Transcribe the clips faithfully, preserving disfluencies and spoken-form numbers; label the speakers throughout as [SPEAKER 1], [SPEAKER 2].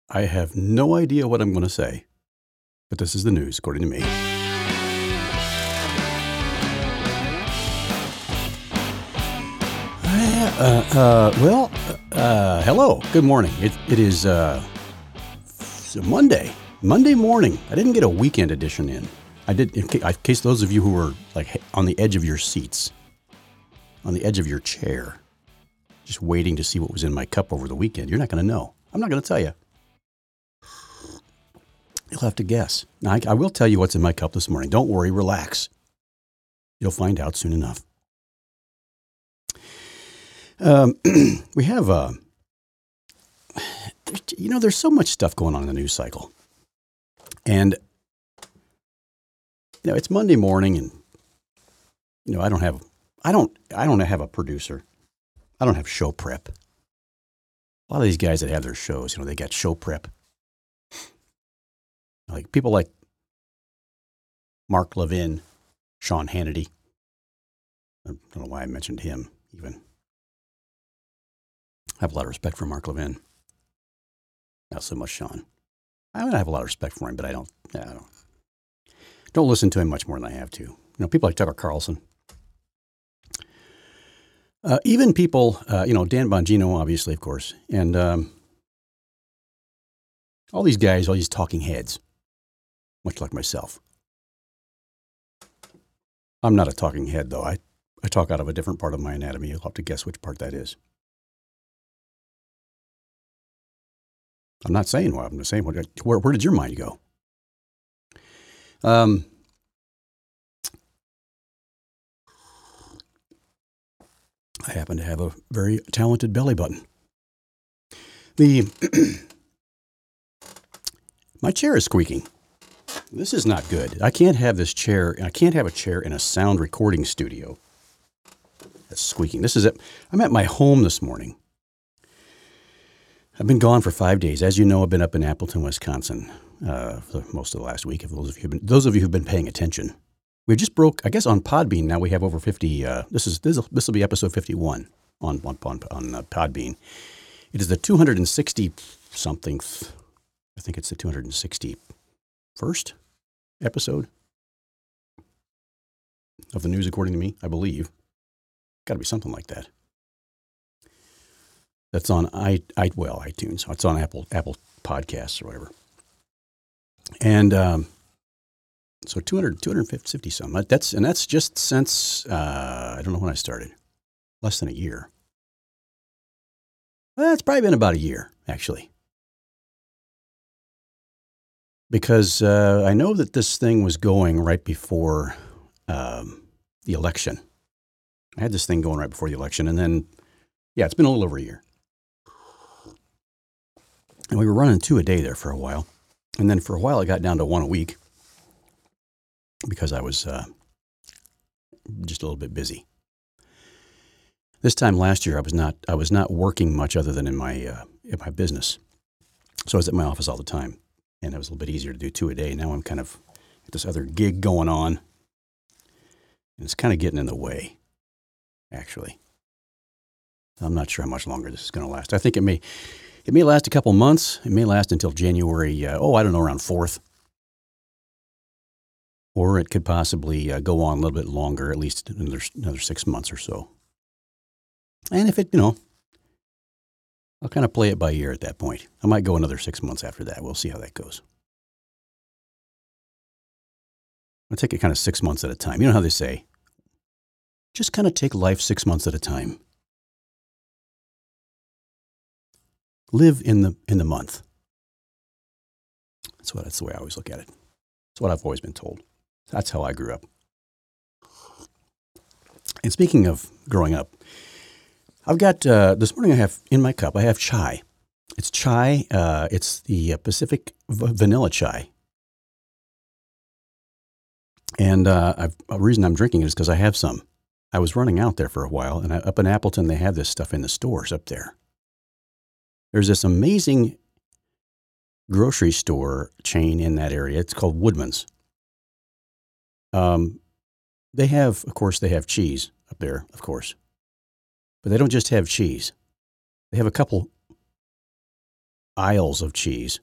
[SPEAKER 1] I have no idea what I'm going to say, but this is the news, according to me. Uh, uh, well, uh, hello, good morning. It, it is uh, it's a Monday, Monday morning. I didn't get a weekend edition in. I did, in case, in case those of you who were like on the edge of your seats, on the edge of your chair, just waiting to see what was in my cup over the weekend. You're not going to know. I'm not going to tell you. You'll have to guess. Now, I, I will tell you what's in my cup this morning. Don't worry, relax. You'll find out soon enough. Um, we have, uh, you know, there's so much stuff going on in the news cycle. And, you know, it's Monday morning and, you know, I don't have, I don't, I don't have a producer. I don't have show prep. A lot of these guys that have their shows, you know, they got show prep. Like people like Mark Levin, Sean Hannity. I don't know why I mentioned him even. I have a lot of respect for Mark Levin. Not so much Sean. I mean, I have a lot of respect for him, but I don't, I don't, don't listen to him much more than I have to. You know, people like Tucker Carlson. Uh, even people, uh, you know, Dan Bongino, obviously, of course, and um, all these guys, all these talking heads, much like myself. I'm not a talking head, though. I, I talk out of a different part of my anatomy. You'll have to guess which part that is. I'm not saying what I'm just saying. What, where, where did your mind go? Um, I happen to have a very talented belly button. The my chair is squeaking. This is not good. I can't have this chair. I can't have a chair in a sound recording studio that's squeaking. This is it. I'm at my home this morning. I've been gone for five days. As you know, I've been up in Appleton, Wisconsin, uh, for most of the last week. If those of you have been, those of you who've been paying attention, we just broke. I guess on Podbean now we have over fifty. Uh, this is this this will be episode fifty-one on on on, on uh, Podbean. It is the two hundred sixty something. I think it's the two hundred sixty-first episode of the news, according to me. I believe. Got to be something like that. That's on i, I well iTunes. It's on Apple Apple Podcasts or whatever. And um, so two hundred, two hundred fifty some. That's and that's just since uh, I don't know when I started. Less than a year. Well, it's probably been about a year actually, because uh, I know that this thing was going right before um, the election. I had this thing going right before the election, and then yeah, it's been a little over a year. And we were running two a day there for a while. And then for a while, it got down to one a week because I was uh, just a little bit busy. This time last year, I was not I was not working much other than in my uh, in my business. So I was at my office all the time, and it was a little bit easier to do two a day. Now I'm kind of at this other gig going on, and it's kind of getting in the way, actually. I'm not sure how much longer this is going to last. I think it may... It may last a couple months. It may last until January, uh, oh, I don't know, around fourth. Or it could possibly uh, go on a little bit longer, at least another, another six months or so. And if it, you know, I'll kind of play it by ear at that point. I might go another six months after that. We'll see how that goes. I'll take it kind of six months at a time. You know how they say, just kind of take life six months at a time. Live in the in the month. That's what that's the way I always look at it. That's what I've always been told. That's how I grew up. And speaking of growing up, I've got uh, this morning. I have in my cup. I have chai. It's chai. Uh, it's the Pacific v- vanilla chai. And uh, I've, the reason I'm drinking it is because I have some. I was running out there for a while, and I, up in Appleton, they have this stuff in the stores up there. There's this amazing grocery store chain in that area. It's called Woodman's. Um, they have, of course, they have cheese up there, of course. But they don't just have cheese. They have a couple aisles of cheese,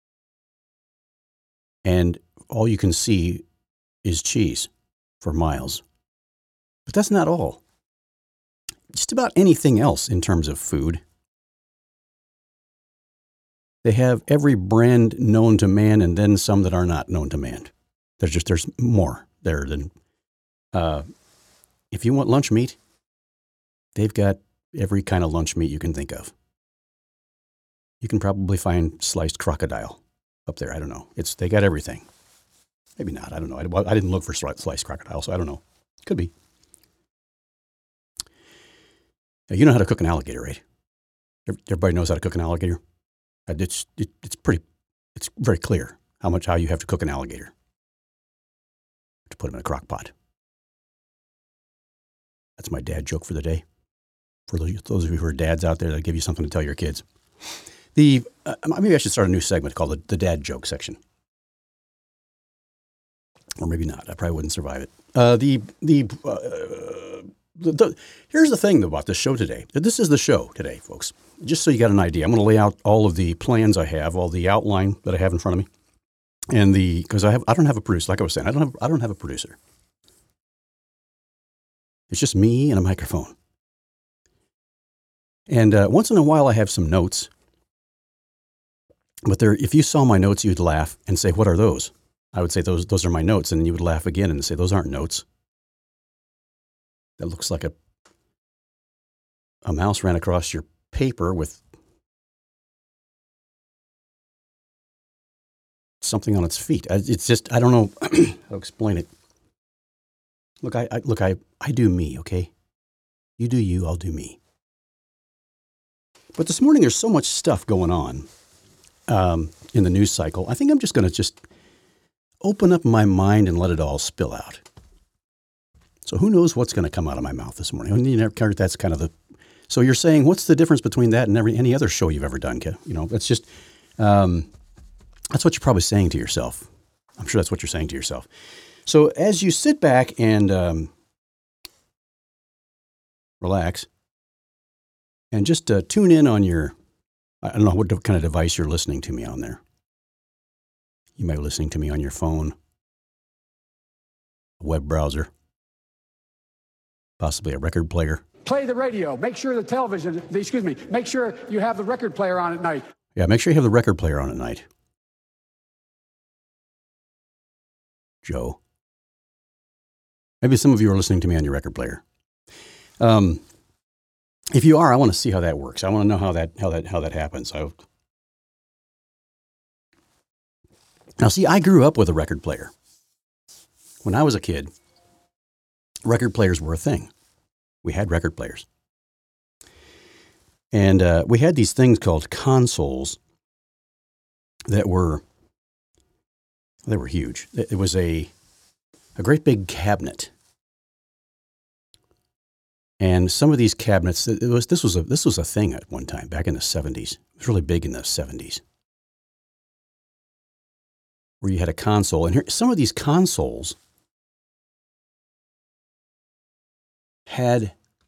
[SPEAKER 1] and all you can see is cheese for miles. But that's not all. Just about anything else in terms of food. They have every brand known to man and then some that are not known to man. There's just, there's more there than, uh, if you want lunch meat, they've got every kind of lunch meat you can think of. You can probably find sliced crocodile up there. I don't know. It's, they got everything. Maybe not. I don't know. I, I didn't look for sliced crocodile, so I don't know. Could be. Now, you know how to cook an alligator, right? Everybody knows how to cook an alligator. It's, it, it's pretty, it's very clear how much, how you have to cook an alligator to put him in a crock pot. That's my dad joke for the day. For those of you who are dads out there, that'll give you something to tell your kids. The, uh, maybe I should start a new segment called the, the dad joke section. Or maybe not. I probably wouldn't survive it. Uh, the, the, uh, the, the, here's the thing about this show today. This is the show today, folks. Just so you got an idea, I'm going to lay out all of the plans I have, all the outline that I have in front of me, and the because I have I don't have a producer. Like I was saying, I don't have I don't have a producer. It's just me and a microphone. And uh, once in a while, I have some notes. But there, if you saw my notes, you'd laugh and say, "What are those?" I would say, "Those those are my notes," and then you would laugh again and say, "Those aren't notes. That looks like a a mouse ran across your paper with something on its feet." It's just, I don't know how to explain it. Look, I, I look, I, I do me, okay? You do you, I'll do me. But this morning, there's so much stuff going on um, in the news cycle. I think I'm just going to just open up my mind and let it all spill out. So who knows what's going to come out of my mouth this morning? You never, that's kind of the. So you're saying, what's the difference between that and every any other show you've ever done, Kev? You know, that's just, um, that's what you're probably saying to yourself. I'm sure that's what you're saying to yourself. So as you sit back and um, relax and just uh, tune in on your, I don't know what kind of device you're listening to me on there. You might be listening to me on your phone, a web browser, possibly a record player.
[SPEAKER 2] Play the radio. Make sure the television, the, excuse me, make sure you have the record player on at night.
[SPEAKER 1] Yeah, make sure you have the record player on at night. Joe. Maybe some of you are listening to me on your record player. Um, if you are, I want to see how that works. I want to know how that how that how that happens. I, now, see, I grew up with a record player. When I was a kid, record players were a thing. We had record players. And uh, we had these things called consoles that were, they were huge. It was a, a great big cabinet. And some of these cabinets, it was, this was a, this was a thing at one time, back in the seventies. It was really big in the seventies. Where you had a console. And here, some of these consoles had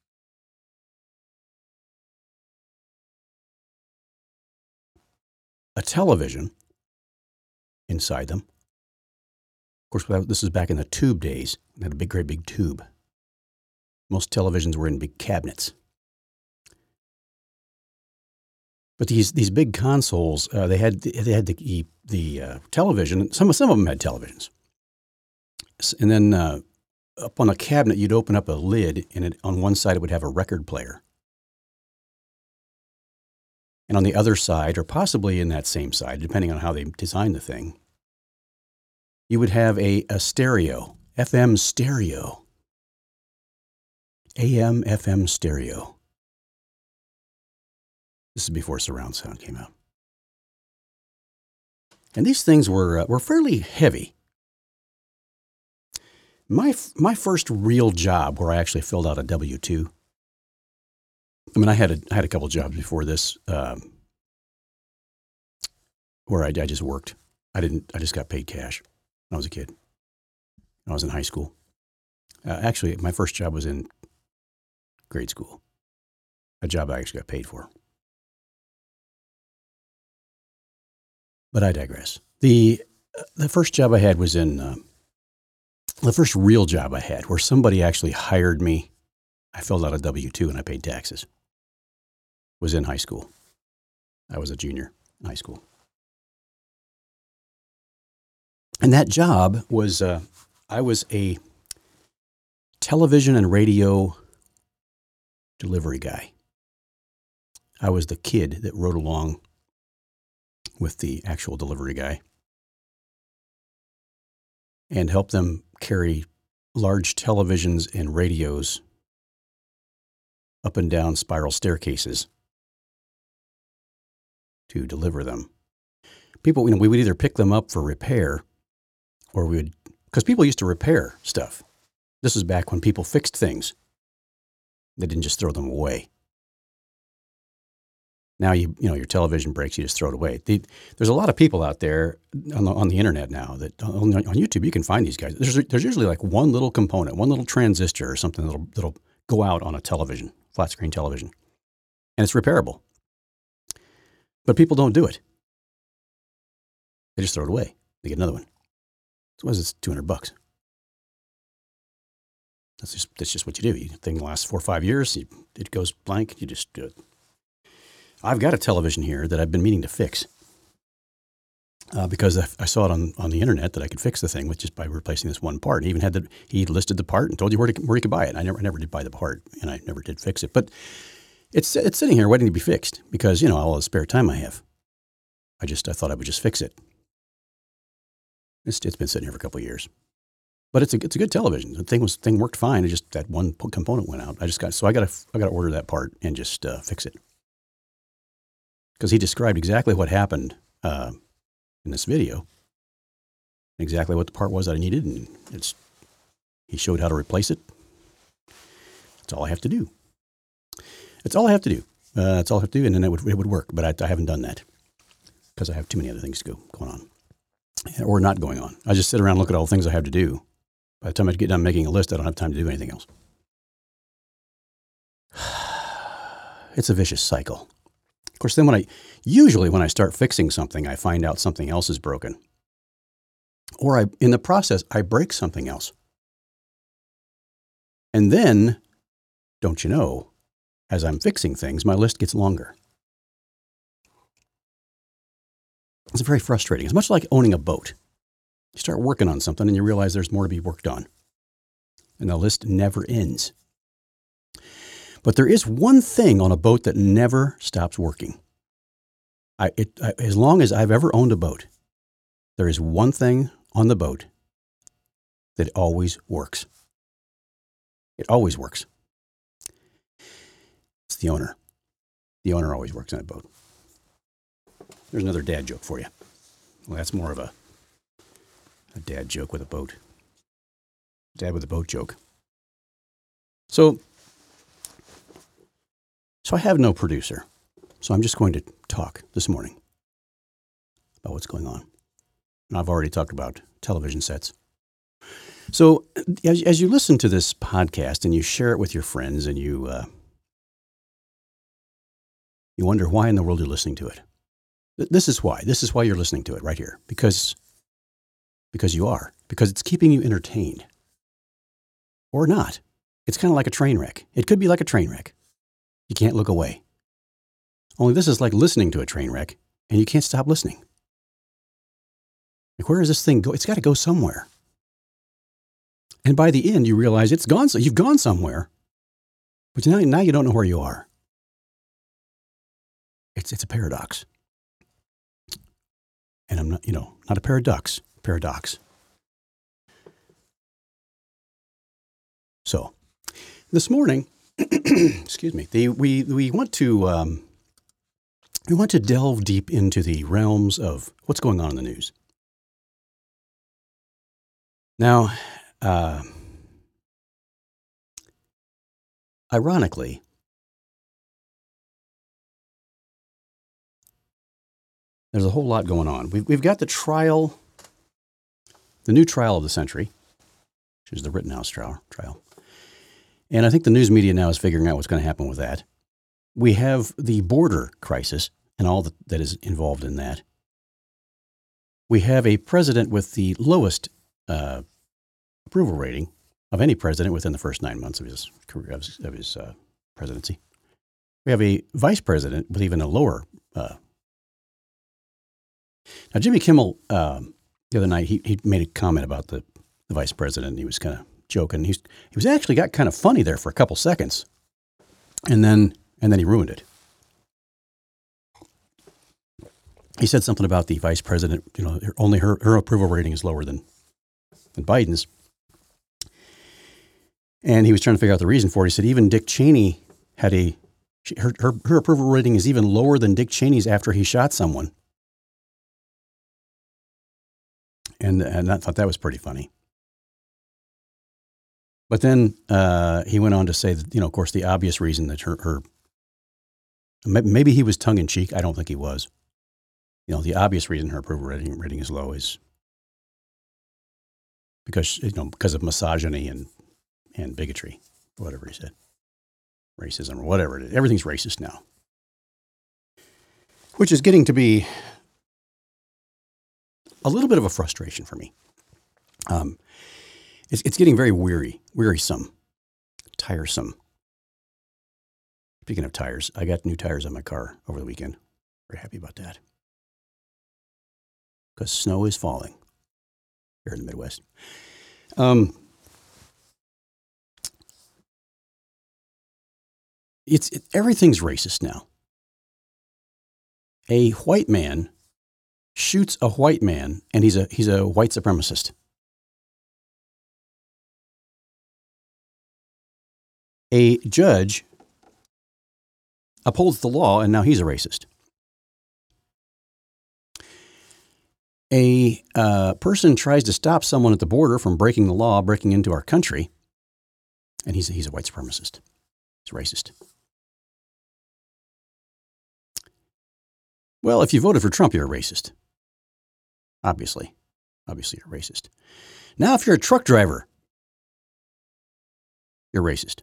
[SPEAKER 1] a television inside them. Of course, this is back in the tube days. They had a big, great big tube. Most televisions were in big cabinets. But these these big consoles, uh, they had they had the the uh, television. Some some of them had televisions, and then. Uh, Up on a cabinet, you'd open up a lid, and it, on one side it would have a record player. And on the other side, or possibly in that same side, depending on how they designed the thing, you would have a, a stereo, F M stereo, A M, F M stereo. This is before surround sound came out. And these things were uh, were fairly heavy. My my first real job where I actually filled out a W two. I mean, I had a, I had a couple jobs before this um, where I, I just worked. I didn't. I just got paid cash when I was a kid. When I was in high school. Uh, actually, my first job was in grade school. A job I actually got paid for. But I digress. The the first job I had was in, uh, the first real job I had where somebody actually hired me. I filled out a W two and I paid taxes. Was in high school. I was a junior in high school. And that job was, uh, I was a television and radio delivery guy. I was the kid that rode along with the actual delivery guy and helped them carry large televisions and radios up and down spiral staircases to deliver them. People, you know, we would either pick them up for repair or we would, because people used to repair stuff. This is back when people fixed things. They didn't just throw them away. Now, you you know, your television breaks, you just throw it away. The, there's a lot of people out there on the, on the internet now that on, on YouTube, you can find these guys. There's, there's usually like one little component, one little transistor or something that'll, that'll go out on a television, flat screen television, and it's repairable. But people don't do it. They just throw it away. They get another one. So what is it? two hundred bucks. That's just, that's just what you do. You thing lasts four or five years. You, it goes blank. You just do it. I've got a television here that I've been meaning to fix uh, because I, I saw it on, on the internet that I could fix the thing with just by replacing this one part. He even had the, he listed the part and told you where to, where you could buy it. I never, I never did buy the part and I never did fix it, but it's, it's sitting here waiting to be fixed because, you know, all the spare time I have. I just, I thought I would just fix it. It's, it's been sitting here for a couple of years, but it's a, it's a good television. The thing was, thing worked fine. It just, that one component went out. I just got, so I got to, I got to order that part and just uh, fix it. Because he described exactly what happened uh, in this video, exactly what the part was that I needed, and it's he showed how to replace it. That's all I have to do. That's all I have to do. Uh, that's all I have to do, and then it would it would work. But I, I haven't done that because I have too many other things to go going on, or not going on. I just sit around and look at all the things I have to do. By the time I get done making a list, I don't have time to do anything else. It's a vicious cycle. Of course, then when I, usually when I start fixing something, I find out something else is broken. Or I, in the process, I break something else. And then, don't you know, as I'm fixing things, my list gets longer. It's very frustrating. It's much like owning a boat. You start working on something and you realize there's more to be worked on. And the list never ends. But there is one thing on a boat that never stops working. I, it, I, as long as I've ever owned a boat, there is one thing on the boat that always works. It always works. It's the owner. The owner always works on a boat. There's another dad joke for you. Well, that's more of a, a dad joke with a boat. Dad with a boat joke. So, So I have no producer, so I'm just going to talk this morning about what's going on. And I've already talked about television sets. So as, as you listen to this podcast and you share it with your friends and you uh, you wonder why in the world you're listening to it. This is why. This is why you're listening to it right here. Because, because you are. Because it's keeping you entertained. Or not. It's kind of like a train wreck. It could be like a train wreck. You can't look away. Only this is like listening to a train wreck, and you can't stop listening. Like, where does this thing go? It's got to go somewhere. And by the end, you realize it's gone. So you've gone somewhere, but now, now you don't know where you are. It's it's a paradox. And I'm not, you know, not a paradox, paradox. So, this morning, excuse me, the, we we want to um, we want to delve deep into the realms of what's going on in the news. Now, uh, ironically, there's a whole lot going on. We've we've got the trial, the new trial of the century, which is the Rittenhouse trial. trial. And I think the news media now is figuring out what's going to happen with that. We have the border crisis and all that, that is involved in that. we have a president with the lowest uh, approval rating of any president within the first nine months of his career, of his, of his uh, presidency. We have a vice president with even a lower. Uh, now, Jimmy Kimmel, uh, the other night, he, he made a comment about the, the vice president. And he was kind of joking. He's, he was actually got kind of funny there for a couple seconds. And then, and then he ruined it. He said something about the vice president, you know, only her, her approval rating is lower than, than Biden's. And he was trying to figure out the reason for it. He said even Dick Cheney had a, her, her, her approval rating is even lower than Dick Cheney's after he shot someone. And, and I thought that was pretty funny. But then uh, he went on to say that, you know, of course, the obvious reason that her, her maybe he was tongue in cheek. I don't think he was. You know, the obvious reason her approval rating, rating is low is because, you know, because of misogyny and, and bigotry, whatever he said, racism or whatever it is. Everything's racist now, which is getting to be a little bit of a frustration for me. Um, it's, it's getting very weary, wearisome, tiresome. Speaking of tires, I got new tires on my car over the weekend. Very happy about that. Because snow is falling here in the Midwest. Um, it's it, everything's racist now. A white man shoots a white man, and he's a he's a white supremacist. A judge upholds the law, and now he's a racist. A uh, person tries to stop someone at the border from breaking the law, breaking into our country, and he's, he's a white supremacist. He's racist. Well, if you voted for Trump, you're a racist. Obviously. Obviously, you're a racist. Now, if you're a truck driver, you're racist.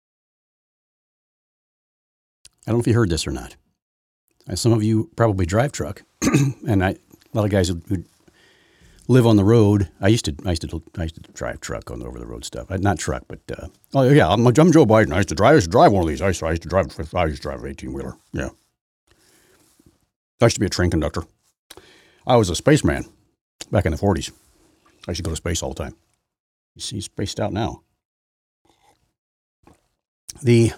[SPEAKER 1] I don't know if you heard this or not. Some of you probably drive truck, and I... A lot of guys who, who live on the road. I used to, I used to, I used to drive truck on the over the road stuff. I, not truck, but uh, oh yeah, I'm, I'm Joe Biden. I used to drive. I used to drive one of these. I used to, I used to drive. I used to drive an eighteen wheeler. Yeah. I used to be a train conductor. I was a spaceman back in the forties. I used to go to space all the time. He's, he's spaced out now. The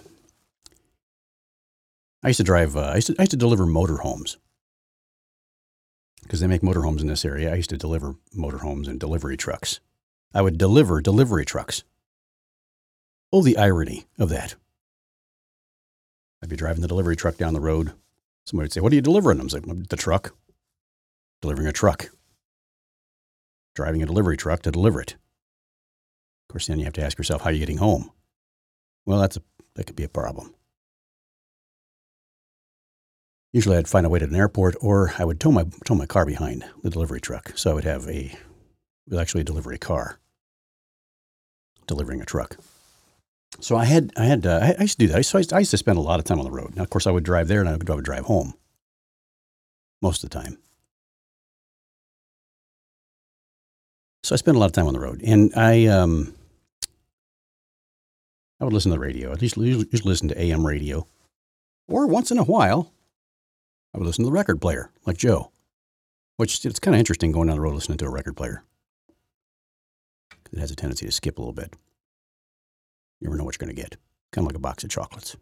[SPEAKER 1] I used to drive. Uh, I used to, I used to deliver motorhomes. Because they make motorhomes in this area. I used to deliver motorhomes and delivery trucks. I would deliver delivery trucks. Oh, the irony of that. I'd be driving the delivery truck down the road. Somebody would say, what are you delivering? I was like, the truck. Delivering a truck. Driving a delivery truck to deliver it. Of course, then you have to ask yourself, how are you getting home? Well, that's a, that could be a problem. Usually I'd find a way to an airport, or I would tow my tow my car behind the delivery truck. So I would have a, it was actually a delivery car delivering a truck. So I had, I had, uh, I used to do that. So I used, I used to spend a lot of time on the road. Now, of course, I would drive there and I would, I would drive home most of the time. So I spent a lot of time on the road, and I, um, I would listen to the radio. At least usually, usually listen to A M radio, or once in a while, I would listen to the record player, like Joe, which it's kind of interesting going down the road listening to a record player. It has a tendency to skip a little bit. You never know what you're going to get. Kind of like a box of chocolates.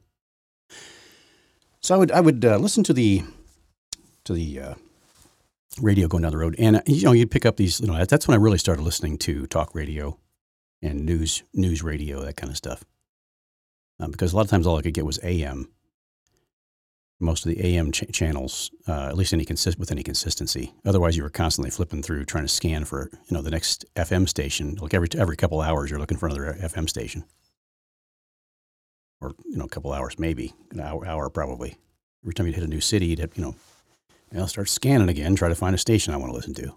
[SPEAKER 1] So I would I would uh, listen to the to the uh, radio going down the road, and uh, you know you'd pick up these. You know that's when I really started listening to talk radio and news news radio, that kind of stuff. Um, because a lot of times all I could get was A M. Most of the A M ch- channels, uh, at least any consist with any consistency. Otherwise, you were constantly flipping through, trying to scan for you know the next F M station. Like every every couple hours, you're looking for another F M station, or you know a couple hours, maybe an hour, hour probably. Every time you'd hit a new city, you'd hit, you know, and I'll start scanning again, try to find a station I want to listen to.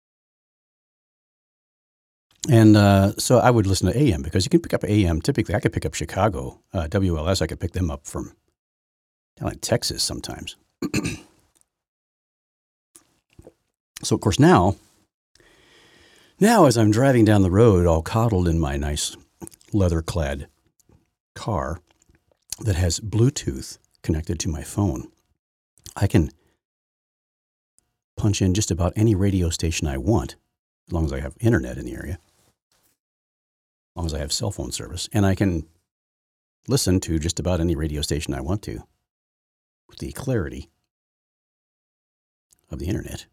[SPEAKER 1] And uh, so I would listen to A M because you can pick up A M. Typically, I could pick up Chicago, uh, W L S. I could pick them up from down in Texas sometimes. So, of course, now, now as I'm driving down the road, all coddled in my nice leather-clad car that has Bluetooth connected to my phone, I can punch in just about any radio station I want, as long as I have internet in the area, as long as I have cell phone service, and I can listen to just about any radio station I want to with the clarity of the internet.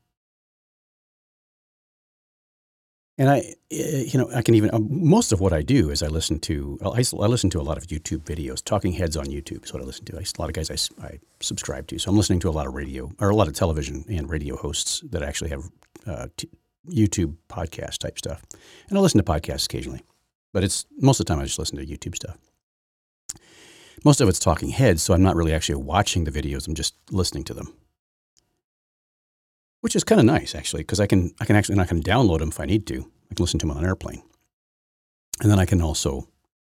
[SPEAKER 1] And I, you know, I can even, um, most of what I do is I listen to, I, I listen to a lot of YouTube videos. Talking Heads on YouTube is what I listen to. I, a lot of guys I, I subscribe to. So I'm listening to a lot of radio, or a lot of television and radio hosts that actually have uh, t- YouTube podcast type stuff. And I listen to podcasts occasionally. But it's, most of the time I just listen to YouTube stuff. Most of it's Talking Heads, so I'm not really actually watching the videos. I'm just listening to them. Which is kind of nice, actually, because I can I can actually and I can download them if I need to. I can listen to them on an airplane, and then I can also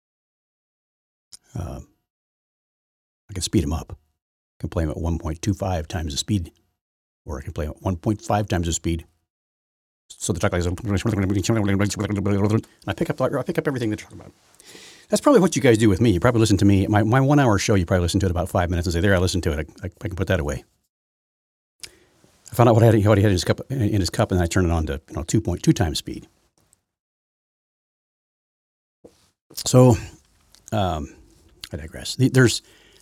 [SPEAKER 1] uh, I can speed them up. I can play them at one point two five times the speed, or I can play them at one point five times the speed. So the talk like and I pick up I pick up everything they're talking about. That's probably what you guys do with me. You probably listen to me my my one hour show. You probably listen to it about five minutes and say, "There, I listened to it. I, I, I can put that away." I found out what, had, what he had in his cup, in his cup, and I turned it on to you know two point two times speed. So, um, I digress. There's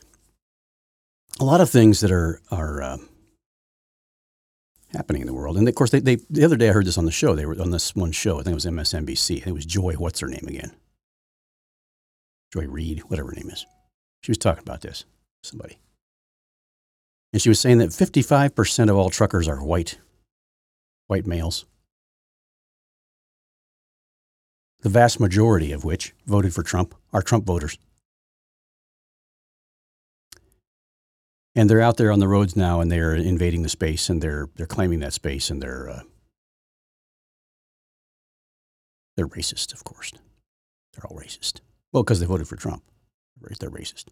[SPEAKER 1] a lot of things that are are uh, happening in the world, and of course, they, they the other day I heard this on the show. They were on this one show. I think it was M S N B C. I think it was Joy. What's her name again? Joy Reid, whatever her name is. She was talking about this. Somebody. And she was saying that fifty-five percent of all truckers are white, white males. The vast majority of which voted for Trump are Trump voters. And they're out there on the roads now, and they're invading the space, and they're they're claiming that space, and they're uh, they're racist, of course. They're all racist. Well, because they voted for Trump, they're racist.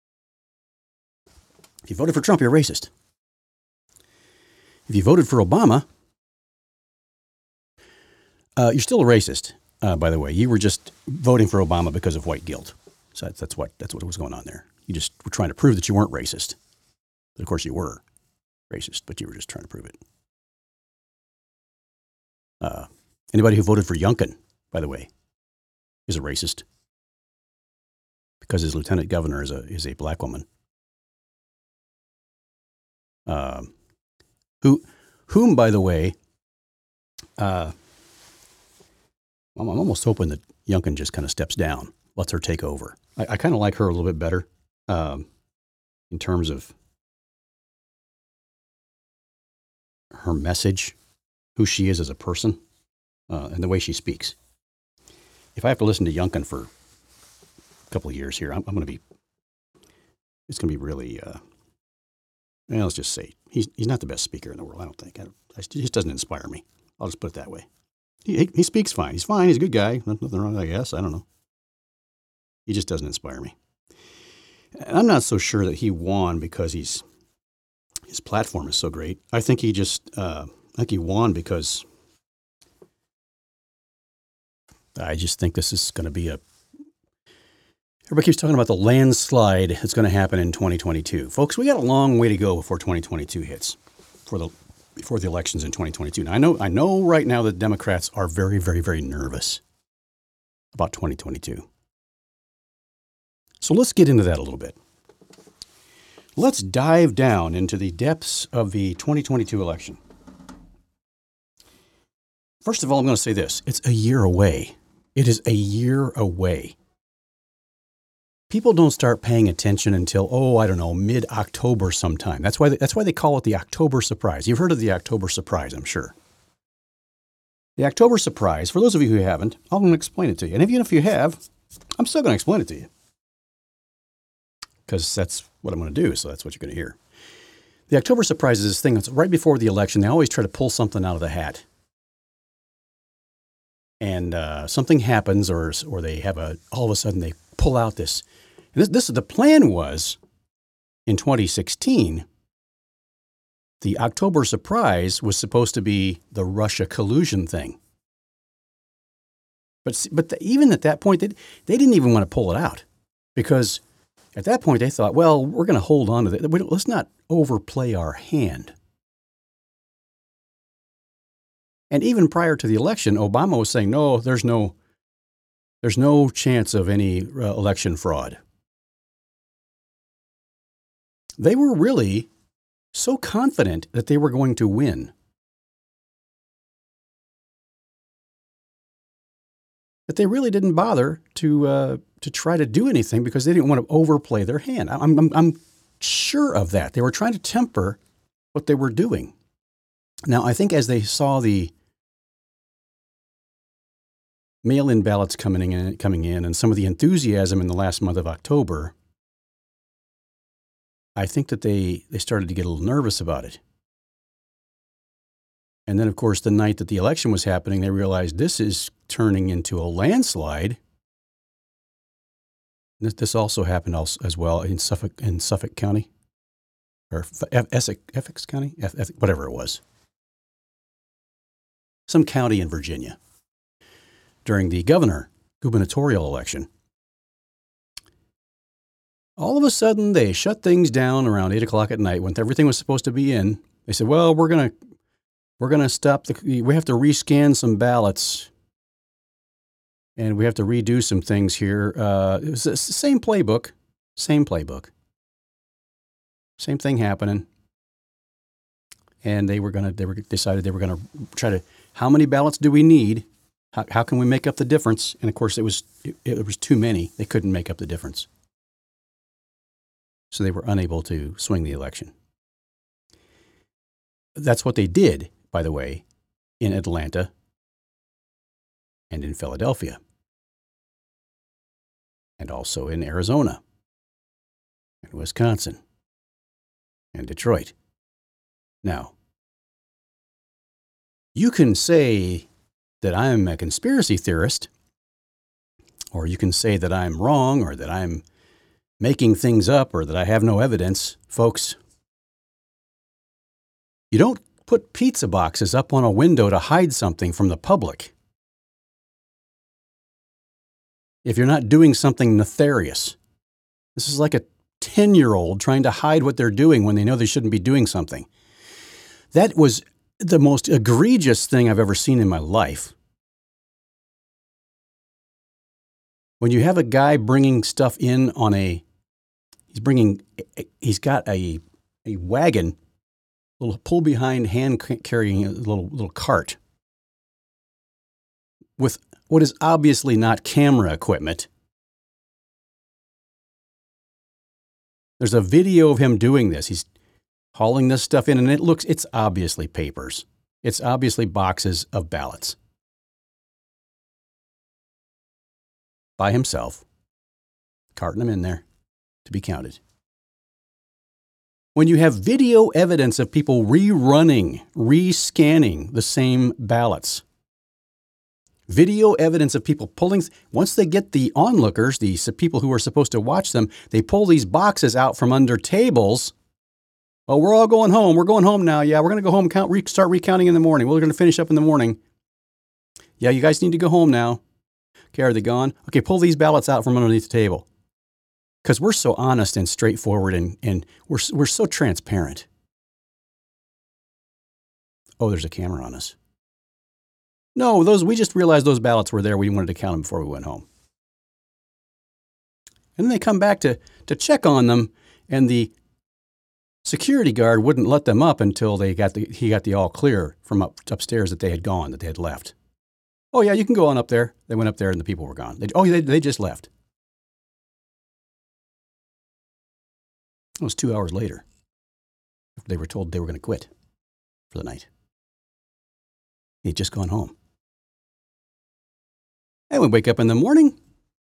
[SPEAKER 1] If you voted for Trump, you're racist. If you voted for Obama, uh, you're still a racist. Uh, by the way, you were just voting for Obama because of white guilt. So that's, that's what that's what was going on there. You just were trying to prove that you weren't racist. But of course, you were racist, but you were just trying to prove it. Uh, anybody who voted for Youngkin, by the way, is a racist because his lieutenant governor is a is a black woman. Um, who, whom, by the way, uh, I'm, I'm almost hoping that Youngkin just kind of steps down, lets her take over. I, I kind of like her a little bit better um, in terms of her message, who she is as a person, uh, and the way she speaks. If I have to listen to Youngkin for a couple of years here, I'm, I'm going to be, it's going to be really, uh, well, let's just say he's he's not the best speaker in the world. I don't think. I don't, he just doesn't inspire me. I'll just put it that way. He, he he speaks fine. He's fine. He's a good guy. Nothing wrong, I guess. I don't know. He just doesn't inspire me. And I'm not so sure that he won because he's his platform is so great. I think he just uh, I think he won because I just think this is going to be a. Everybody keeps talking about the landslide that's going to happen in twenty twenty-two. Folks, we got a long way to go before twenty twenty-two hits, for the before the elections in twenty twenty-two. Now, I know, I know right now that Democrats are very, very, very nervous about twenty twenty-two. So let's get into that a little bit. Let's dive down into the depths of the twenty twenty-two election. First of all, I'm going to say this. It's a year away. It is a year away. People don't start paying attention until, oh, I don't know, mid-October sometime. That's why they, that's why they call it the October surprise. You've heard of the October surprise, I'm sure. The October surprise, for those of you who haven't, I'm going to explain it to you. And even if you have, I'm still going to explain it to you. Because that's what I'm going to do, so that's what you're going to hear. The October surprise is this thing that's right before the election. They always try to pull something out of the hat. And uh, something happens, or or they have a, all of a sudden they pull out this. And this, this the plan was in twenty sixteen the October surprise was supposed to be the Russia collusion thing. But but the, even at that point, they, they didn't even want to pull it out because at that point they thought, well, we're going to hold on to it. Let's not overplay our hand. And even prior to the election, Obama was saying, no, there's no, there's no chance of any uh, election fraud. They were really so confident that they were going to win that they really didn't bother to uh, to try to do anything because they didn't want to overplay their hand. I'm, I'm, I'm sure of that. They were trying to temper what they were doing. Now, I think as they saw the mail-in ballots coming in, coming in and some of the enthusiasm in the last month of October, I think that they, they started to get a little nervous about it. And then, of course, the night that the election was happening, they realized this is turning into a landslide. This, this also happened also, as well in Suffolk, in Suffolk County, or Essex, Essex County, whatever it was. Some county in Virginia during the governor gubernatorial election. All of a sudden, they shut things down around eight o'clock at night when everything was supposed to be in. They said, well, we're going to we're going to stop the, we have to rescan some ballots and we have to redo some things here. Uh, it was the same playbook, same playbook, same thing happening. And they were going to, they were decided they were going to try to, how many ballots do we need? How, how can we make up the difference? And of course, it was, it, it was too many. They couldn't make up the difference. So they were unable to swing the election. That's what they did, by the way, in Atlanta and in Philadelphia, and also in Arizona and Wisconsin and Detroit. Now, you can say that I'm a conspiracy theorist, or you can say that I'm wrong, or that I'm making things up, or that I have no evidence. Folks, you don't put pizza boxes up on a window to hide something from the public if you're not doing something nefarious. This is like a ten-year-old trying to hide what they're doing when they know they shouldn't be doing something. That was the most egregious thing I've ever seen in my life. When you have a guy bringing stuff in on a, he's bringing, he's got a a wagon, a little pull behind hand carrying a little little cart with what is obviously not camera equipment. There's a video of him doing this. He's hauling this stuff in, and it looks, it's obviously papers. It's obviously boxes of ballots. By himself, carting them in there to be counted. When you have video evidence of people rerunning, rescanning the same ballots, video evidence of people pulling, once they get the onlookers, the people who are supposed to watch them, they pull these boxes out from under tables. Oh, we're all going home. We're going home now. Yeah, we're going to go home, count, re- start recounting in the morning. We're going to finish up in the morning. Yeah, you guys need to go home now. Okay, are they gone? Okay, pull these ballots out from underneath the table. Because we're so honest and straightforward, and, and we're, we're so transparent. Oh, there's a camera on us. No, those we just realized those ballots were there. We wanted to count them before we went home. And then they come back to, to check on them, and the security guard wouldn't let them up until they got the, he got the all clear from up, upstairs that they had gone, that they had left. Oh, yeah, you can go on up there. They went up there and the people were gone. They, oh, they, they just left. It was two hours later. They were told they were going to quit for the night. He'd just gone home. And we wake up in the morning.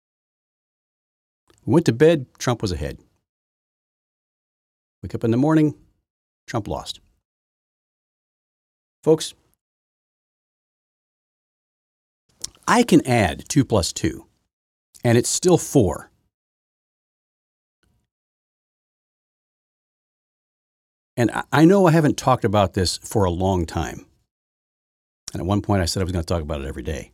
[SPEAKER 1] We went to bed. Trump was ahead. Wake up in the morning. Trump lost. Folks, I can add two plus two, and it's still four. And I, I know I haven't talked about this for a long time. And at one point I said I was going to talk about it every day.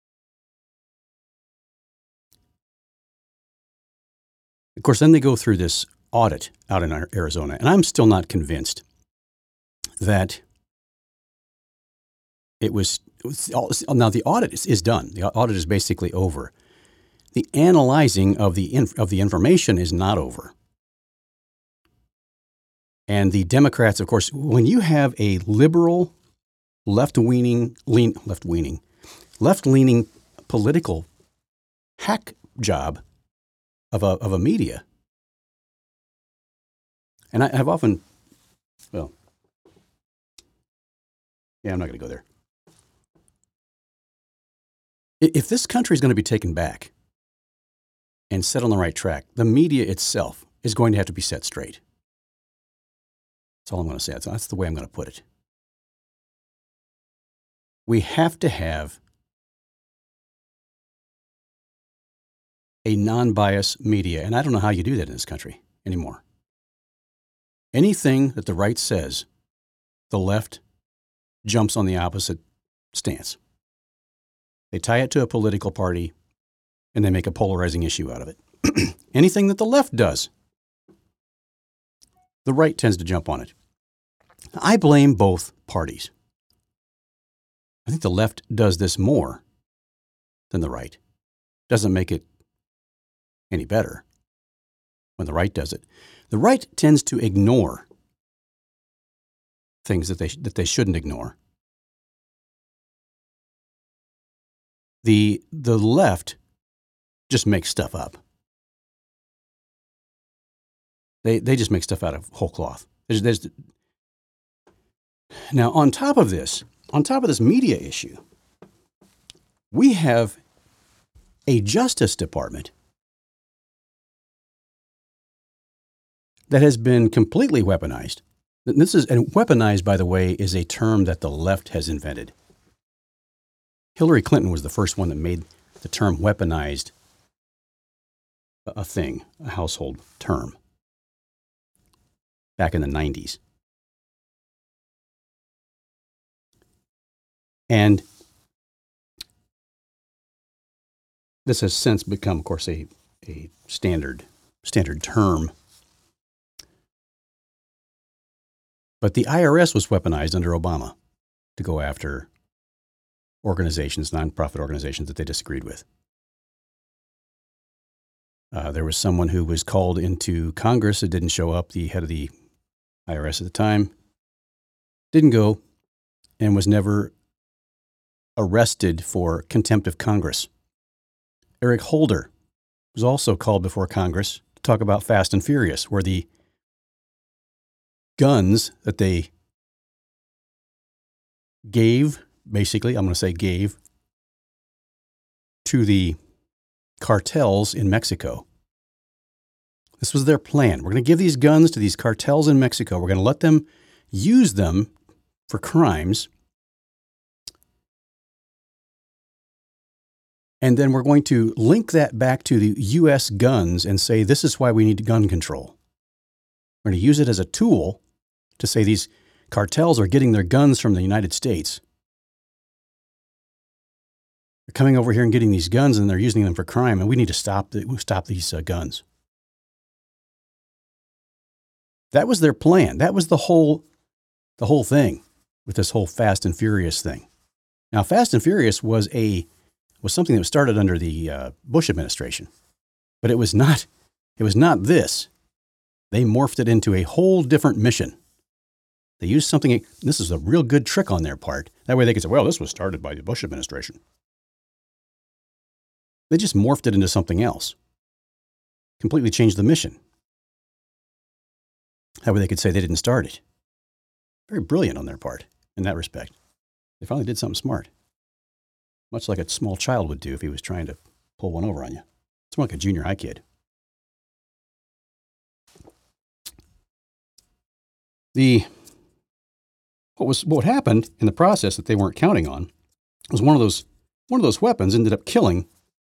[SPEAKER 1] Of course, then they go through this audit out in Arizona, and I'm still not convinced that it was, it was all, now the audit is, is done. The audit is basically over. The analyzing of the inf, of the information is not over. And the Democrats, of course, when you have a liberal, left-leaning, lean, left-leaning, left-leaning political hack job of a of a media, and I have often, well, yeah, I'm not going to go there. If this country is going to be taken back and set on the right track, the media itself is going to have to be set straight. That's all I'm going to say. That's, that's the way I'm going to put it. We have to have a non-biased media, and I don't know how you do that in this country anymore. Anything that the right says, the left jumps on the opposite stance. They tie it to a political party, and they make a polarizing issue out of it. Anything that the left does, the right tends to jump on it. I blame both parties. I think the left does this more than the right. Doesn't make it any better when the right does it. The right tends to ignore things that they that they shouldn't ignore. The the left just makes stuff up. They they just make stuff out of whole cloth. There's, there's, now, on top of this, on top of this media issue, we have a Justice Department that has been completely weaponized. This is, and weaponized, by the way, is a term that the left has invented. Hillary Clinton was the first one that made the term weaponized a thing, a household term, back in the nineties. And this has since become, of course, a, a standard standard term. But the I R S was weaponized under Obama to go after organizations, nonprofit organizations that they disagreed with. Uh, there was someone who was called into Congress that didn't show up, the head of the I R S at the time, didn't go, and was never arrested for contempt of Congress. Eric Holder was also called before Congress to talk about Fast and Furious, where the guns that they gave, basically, I'm going to say gave, to the cartels in Mexico. This was their plan. We're going to give these guns to these cartels in Mexico. We're going to let them use them for crimes. And then we're going to link that back to the U S guns and say, this is why we need gun control. We're going to use it as a tool to say these cartels are getting their guns from the United States. They're coming over here and getting these guns, and they're using them for crime, and we need to stop, the, stop these uh, guns. That was their plan. That was the whole, the whole thing with this whole Fast and Furious thing. Now, Fast and Furious was a was something that was started under the uh, Bush administration, but it was not. It was not this. They morphed it into a whole different mission. They used something. This is a real good trick on their part. That way, they could say, "Well, this was started by the Bush administration." They just morphed it into something else. Completely changed the mission. That way, they could say they didn't start it. Very brilliant on their part in that respect. They finally did something smart. Much like a small child would do if he was trying to pull one over on you. It's more like a junior high kid. The what was what happened in the process that they weren't counting on was one of those one of those weapons ended up killing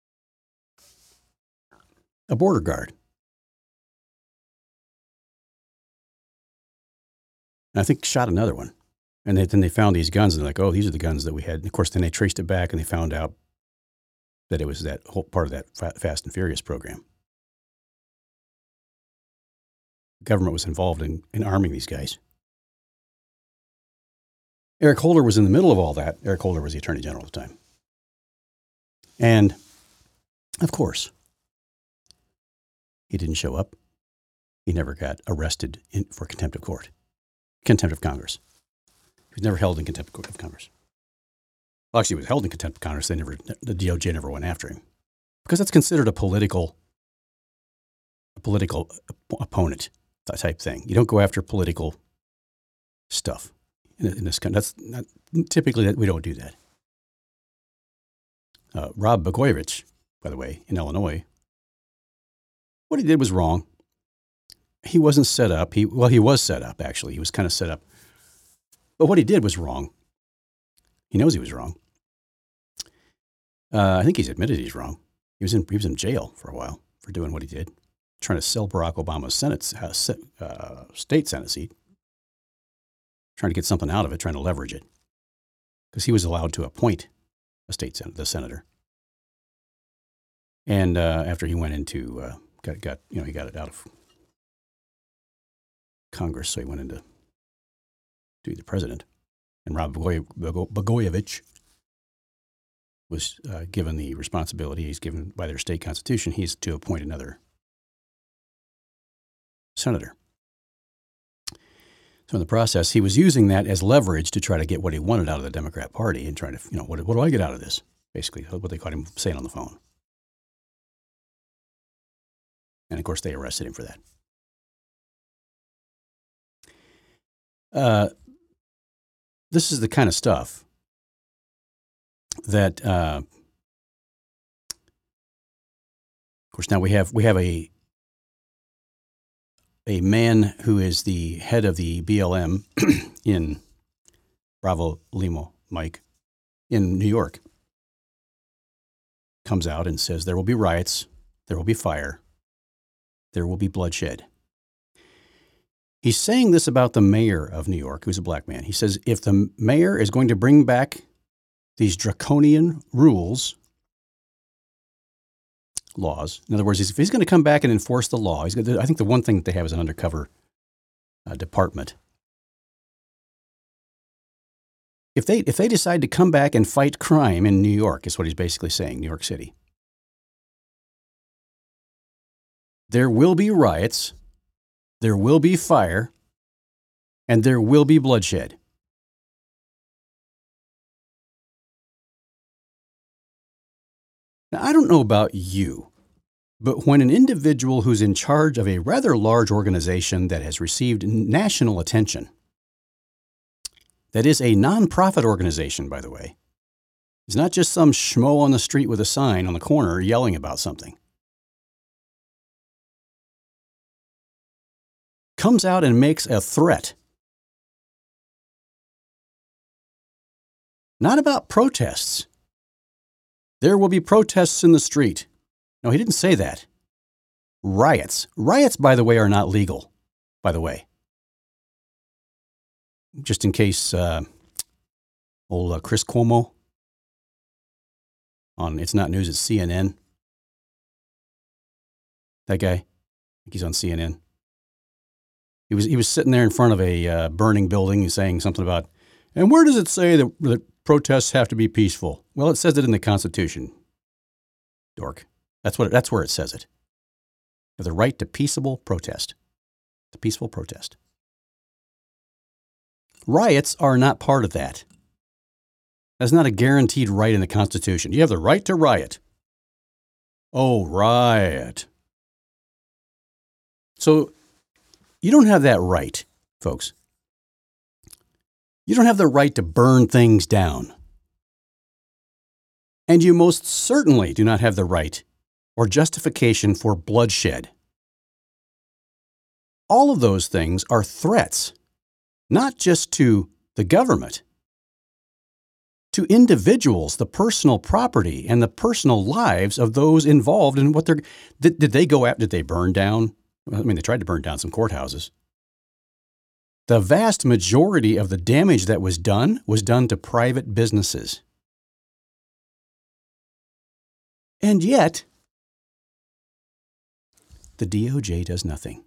[SPEAKER 1] a border guard. And I think shot another one. And they, then they found these guns, and they're like, oh, these are the guns that we had. And of course, then they traced it back, and they found out that it was that whole part of that Fast and Furious program. The government was involved in, in arming these guys. Eric Holder was in the middle of all that. Eric Holder was the Attorney General at the time. And, of course, he didn't show up. He never got arrested in, for contempt of court, contempt of Congress. He was never held in contempt of Congress. Well, actually, he was held in contempt of Congress. They never, the D O J never went after him because that's considered a political, a political opponent type thing. You don't go after political stuff in, in this country. That's not, typically that we don't do that. Uh, Rod Blagojevich, by the way, in Illinois, what he did was wrong. He wasn't set up. He well, he was set up actually. He was kind of set up. But what he did was wrong. He knows he was wrong. Uh, I think he's admitted he's wrong. He was in he was in jail for a while for doing what he did, trying to sell Barack Obama's Senate uh, uh, state Senate seat, trying to get something out of it, trying to leverage it, because he was allowed to appoint a state sen- the senator. And uh, after he went into uh, got got you know he got it out of Congress, so he went into to be the president. And Rod Blagojevich was uh, given the responsibility, he's given by their state constitution, he's to appoint another senator. So in the process, he was using that as leverage to try to get what he wanted out of the Democrat Party and trying to, you know, what, what do I get out of this? Basically, what they caught him saying on the phone. And of course, they arrested him for that. Uh, this is the kind of stuff that, uh, of course, now we have we have a a man who is the head of the B L M in Bravo Lima, Mike, in New York, comes out and says there will be riots, there will be fire, there will be bloodshed. He's saying this about the mayor of New York, who's a black man. He says, if the mayor is going to bring back these draconian rules, laws, in other words, if he's going to come back and enforce the law, he's going to, I think the one thing that they have is an undercover uh, department. If they, if they decide to come back and fight crime in New York, is what he's basically saying, New York City, there will be riots, there will be fire, and there will be bloodshed. Now, I don't know about you, but when an individual who's in charge of a rather large organization that has received national attention, that is a nonprofit organization, by the way, it's not just some schmo on the street with a sign on the corner yelling about something, comes out and makes a threat. Not about protests. There will be protests in the street. No, he didn't say that. Riots. Riots, by the way, are not legal, by the way. Just in case uh, old uh, Chris Cuomo on It's Not News, it's C N N. That guy, I think he's on C N N. He was he was sitting there in front of a uh, burning building and saying something about, and where does it say that, that protests have to be peaceful? Well, it says it in the Constitution, dork. That's what that's where it says it. You have the right to peaceable protest, to peaceful protest. Riots are not part of that. That's not a guaranteed right in the Constitution. You have the right to riot. Oh, riot. So you don't have that right, folks. You don't have the right to burn things down. And you most certainly do not have the right or justification for bloodshed. All of those things are threats, not just to the government, to individuals, the personal property and the personal lives of those involved in what they're, did, did they go out, did they burn down? I mean, they tried to burn down some courthouses. The vast majority of the damage that was done was done to private businesses. And yet, the D O J does nothing.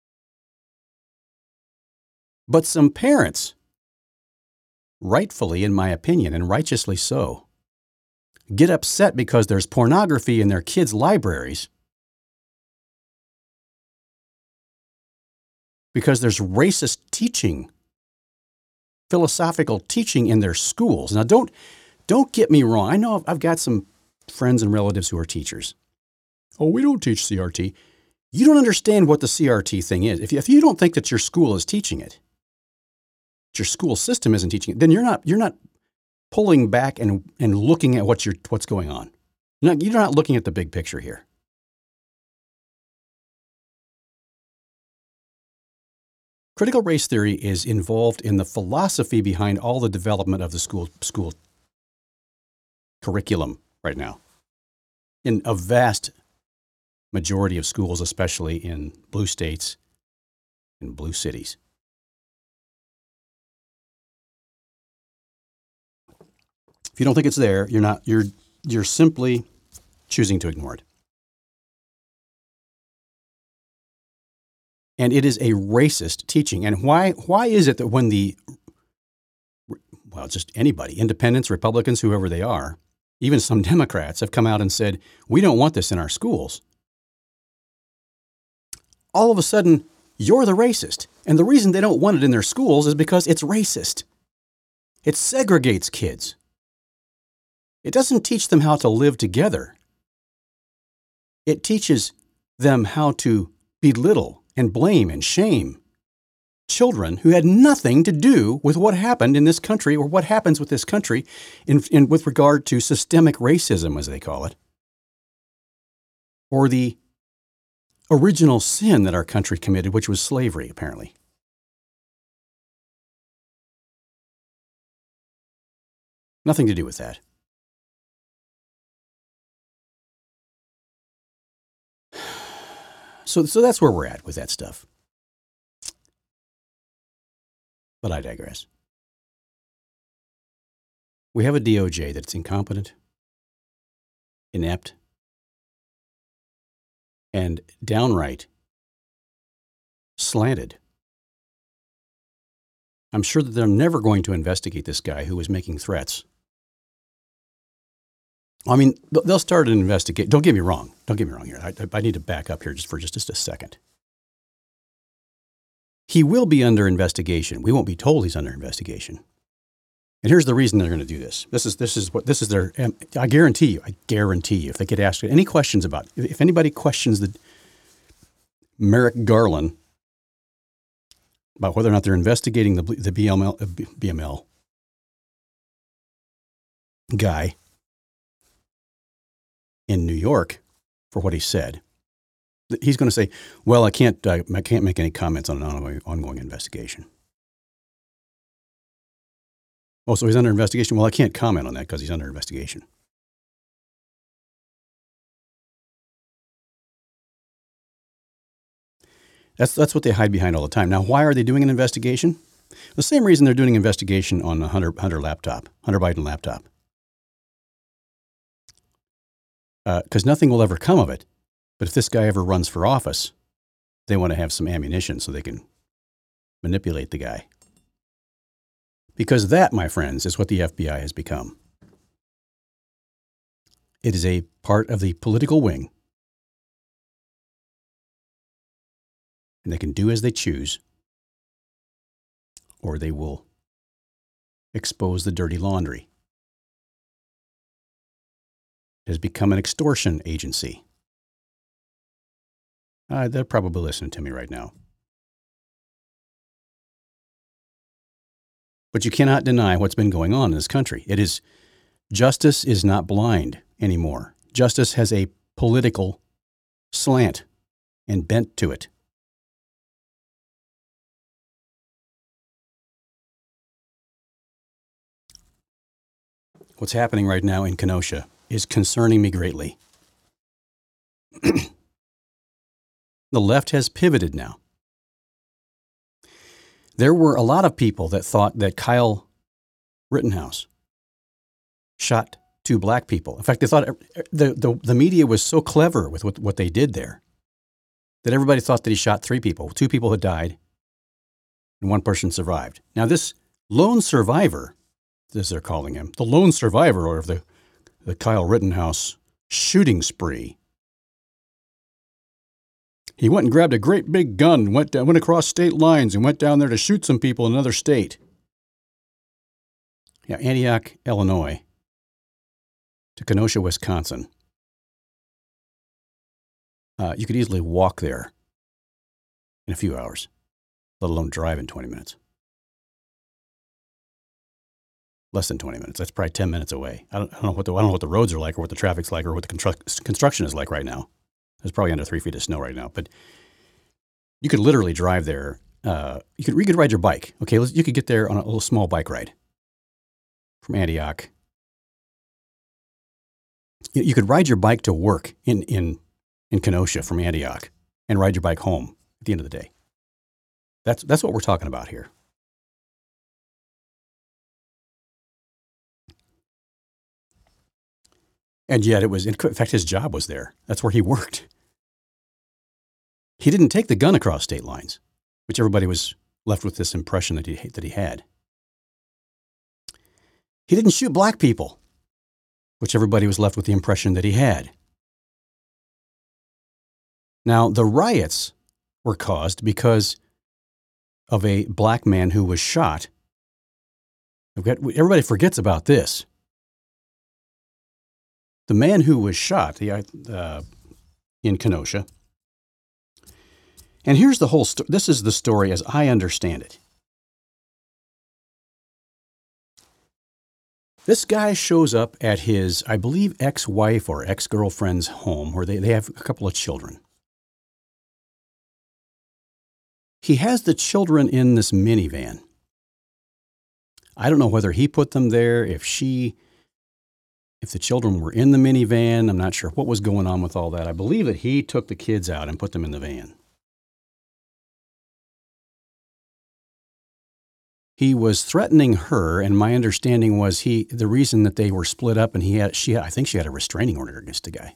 [SPEAKER 1] But some parents, rightfully in my opinion, and righteously so, get upset because there's pornography in their kids' libraries, because there's racist teaching, philosophical teaching in their schools. Now, don't, don't get me wrong. I know I've, I've got some friends and relatives who are teachers. Oh, we don't teach C R T. You don't understand what the C R T thing is. If you, if you don't think that your school is teaching it, your school system isn't teaching it, then you're not, you're not pulling back and, and looking at what you're, what's going on. You're not, you're not looking at the big picture here. Critical race theory is involved in the philosophy behind all the development of the school, school curriculum right now. In a vast majority of schools, especially in blue states and blue cities. If you don't think it's there, you're not, you're, you're simply choosing to ignore it. And it is a racist teaching. And why, why is it that when the, well, just anybody, independents, Republicans, whoever they are, even some Democrats have come out and said, we don't want this in our schools. All of a sudden, you're the racist. And the reason they don't want it in their schools is because it's racist. It segregates kids. It doesn't teach them how to live together. It teaches them how to belittle and blame and shame children who had nothing to do with what happened in this country or what happens with this country in, in with regard to systemic racism, as they call it, or the original sin that our country committed, which was slavery, apparently. Nothing to do with that. So, so that's where we're at with that stuff. But I digress. We have a D O J that's incompetent, inept, and downright slanted. I'm sure that they're never going to investigate this guy who was making threats. I mean, they'll start an investigation. Don't get me wrong. Don't get me wrong here. I, I need to back up here just for just, just a second. He will be under investigation. We won't be told he's under investigation. And here's the reason they're going to do this. This is this is what this is their. I guarantee you. I guarantee you. If they get asked any questions about, if anybody questions the Merrick Garland about whether or not they're investigating the the B M L B M L guy in New York for what he said, he's going to say, "Well, I can't. Uh, I can't make any comments on an ongoing, ongoing investigation." Oh, so he's under investigation? Well, I can't comment on that because he's under investigation. That's that's what they hide behind all the time. Now, why are they doing an investigation? The same reason they're doing an investigation on the Hunter Hunter laptop, Hunter Biden laptop, because uh, nothing will ever come of it. But if this guy ever runs for office, they want to have some ammunition so they can manipulate the guy. Because that, my friends, is what the F B I has become. It is a part of the political wing. And they can do as they choose, or they will expose the dirty laundry. It has become an extortion agency. Uh, they're probably listening to me right now. But you cannot deny what's been going on in this country. It is, justice is not blind anymore. Justice has a political slant and bent to it. What's happening right now in Kenosha is concerning me greatly. The left has pivoted now. There were a lot of people that thought that Kyle Rittenhouse shot two black people. In fact, they thought the, the, the media was so clever with what, what they did there that everybody thought that he shot three people. Two people had died and one person survived. Now, this lone survivor, as they're calling him, the lone survivor of the, the Kyle Rittenhouse shooting spree, he went and grabbed a great big gun, went down, went across state lines and went down there to shoot some people in another state. Yeah, Antioch, Illinois, to Kenosha, Wisconsin. Uh, you could easily walk there in a few hours, let alone drive in twenty minutes. Less than twenty minutes. That's probably ten minutes away. I don't, I don't know what the I don't know what the roads are like, or what the traffic's like, or what the constru- construction is like right now. There's probably under three feet of snow right now, but you could literally drive there. Uh, you could you could ride your bike. Okay, let's, you could get there on a little small bike ride from Antioch. You, you could ride your bike to work in in in Kenosha from Antioch, and ride your bike home at the end of the day. That's that's what we're talking about here. And yet it was, in fact, his job was there. That's where he worked. He didn't take the gun across state lines, which everybody was left with this impression that he, that he had. He didn't shoot black people, which everybody was left with the impression that he had. Now, the riots were caused because of a black man who was shot. Everybody forgets about this. The man who was shot uh, in Kenosha, and here's the whole story. This is the story as I understand it. This guy shows up at his, I believe, ex-wife or ex-girlfriend's home where they, they have a couple of children. He has the children in this minivan. I don't know whether he put them there, if she... If the children were in the minivan, I'm not sure what was going on with all that. I believe that he took the kids out and put them in the van. He was threatening her, and my understanding was he the reason that they were split up, and he had she I think she had a restraining order against the guy.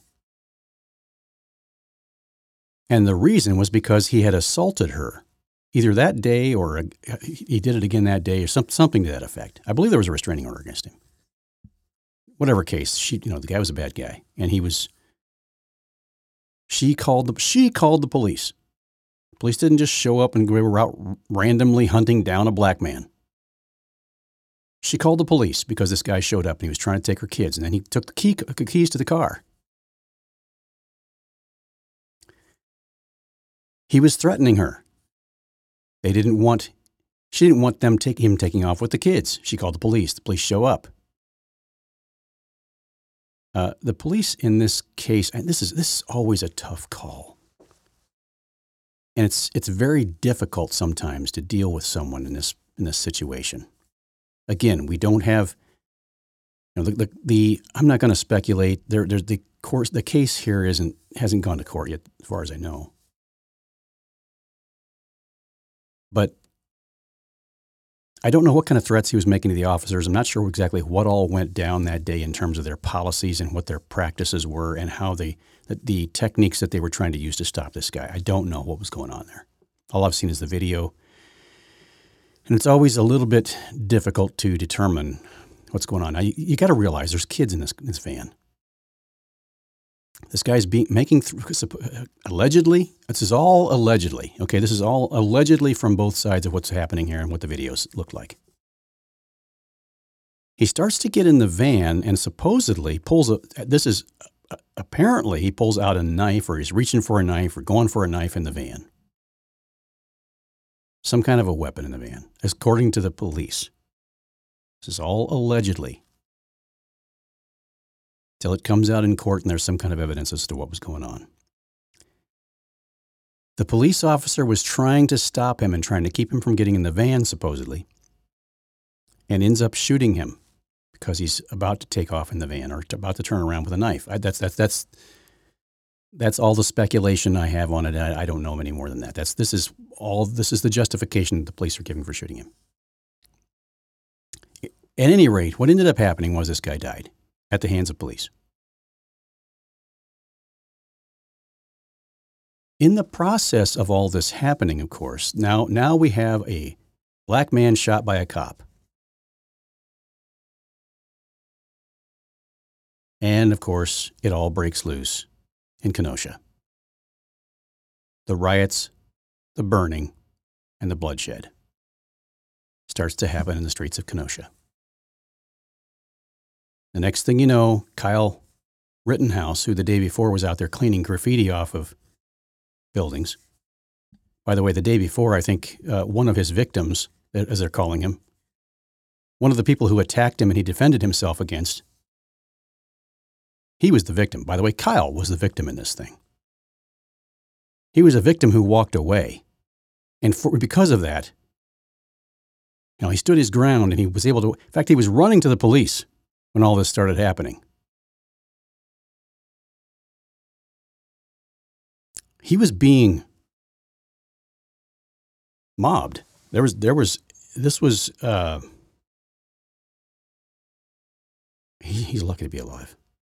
[SPEAKER 1] And the reason was because he had assaulted her, either that day or a, he did it again that day, or some, something to that effect. I believe there was a restraining order against him. Whatever case, she, you know, the guy was a bad guy, and he was. She called the she called the police. The police didn't just show up and we were out randomly hunting down a black man. She called the police because this guy showed up and he was trying to take her kids, and then he took the key the keys to the car. He was threatening her. They didn't want. She didn't want them take him taking off with the kids. She called the police. The police show up. Uh, the police in this case, and this is this is always a tough call, and it's it's very difficult sometimes to deal with someone in this in this situation. Again, we don't have, you know, the the, the I'm not going to speculate. There, there's the course. The case here isn't hasn't gone to court yet, as far as I know. But I don't know what kind of threats he was making to the officers. I'm not sure exactly what all went down that day in terms of their policies and what their practices were and how they, the, the techniques that they were trying to use to stop this guy. I don't know what was going on there. All I've seen is the video. And it's always a little bit difficult to determine what's going on. Now, you, you got to realize there's kids in this, in this van. This guy's being, making, th- allegedly, this is all allegedly, okay? This is all allegedly from both sides of what's happening here and what the videos look like. He starts to get in the van and supposedly pulls a, this is, uh, apparently he pulls out a knife, or he's reaching for a knife or going for a knife in the van. Some kind of a weapon in the van, according to the police. This is all allegedly. Till it comes out in court and there's some kind of evidence as to what was going on. The police officer was trying to stop him and trying to keep him from getting in the van, supposedly, and ends up shooting him because he's about to take off in the van or about to turn around with a knife. I, that's, that's, that's, That's all the speculation I have on it. I, I don't know any more than that. That's this is all. This is the justification the police are giving for shooting him. At any rate, what ended up happening was this guy died at the hands of police. In the process of all this happening, of course, now now we have a black man shot by a cop. And of course, it all breaks loose in Kenosha. The riots, the burning, and the bloodshed starts to happen in the streets of Kenosha. The next thing you know, Kyle Rittenhouse, who the day before was out there cleaning graffiti off of buildings. By the way, the day before, I think uh, one of his victims, as they're calling him, one of the people who attacked him and he defended himself against, he was the victim. By the way, Kyle was the victim in this thing. He was a victim who walked away. And for, because of that, you know, he stood his ground and he was able to, in fact, he was running to the police when all this started happening. He was being mobbed. There was, there was, this was, uh, he, he's lucky to be alive.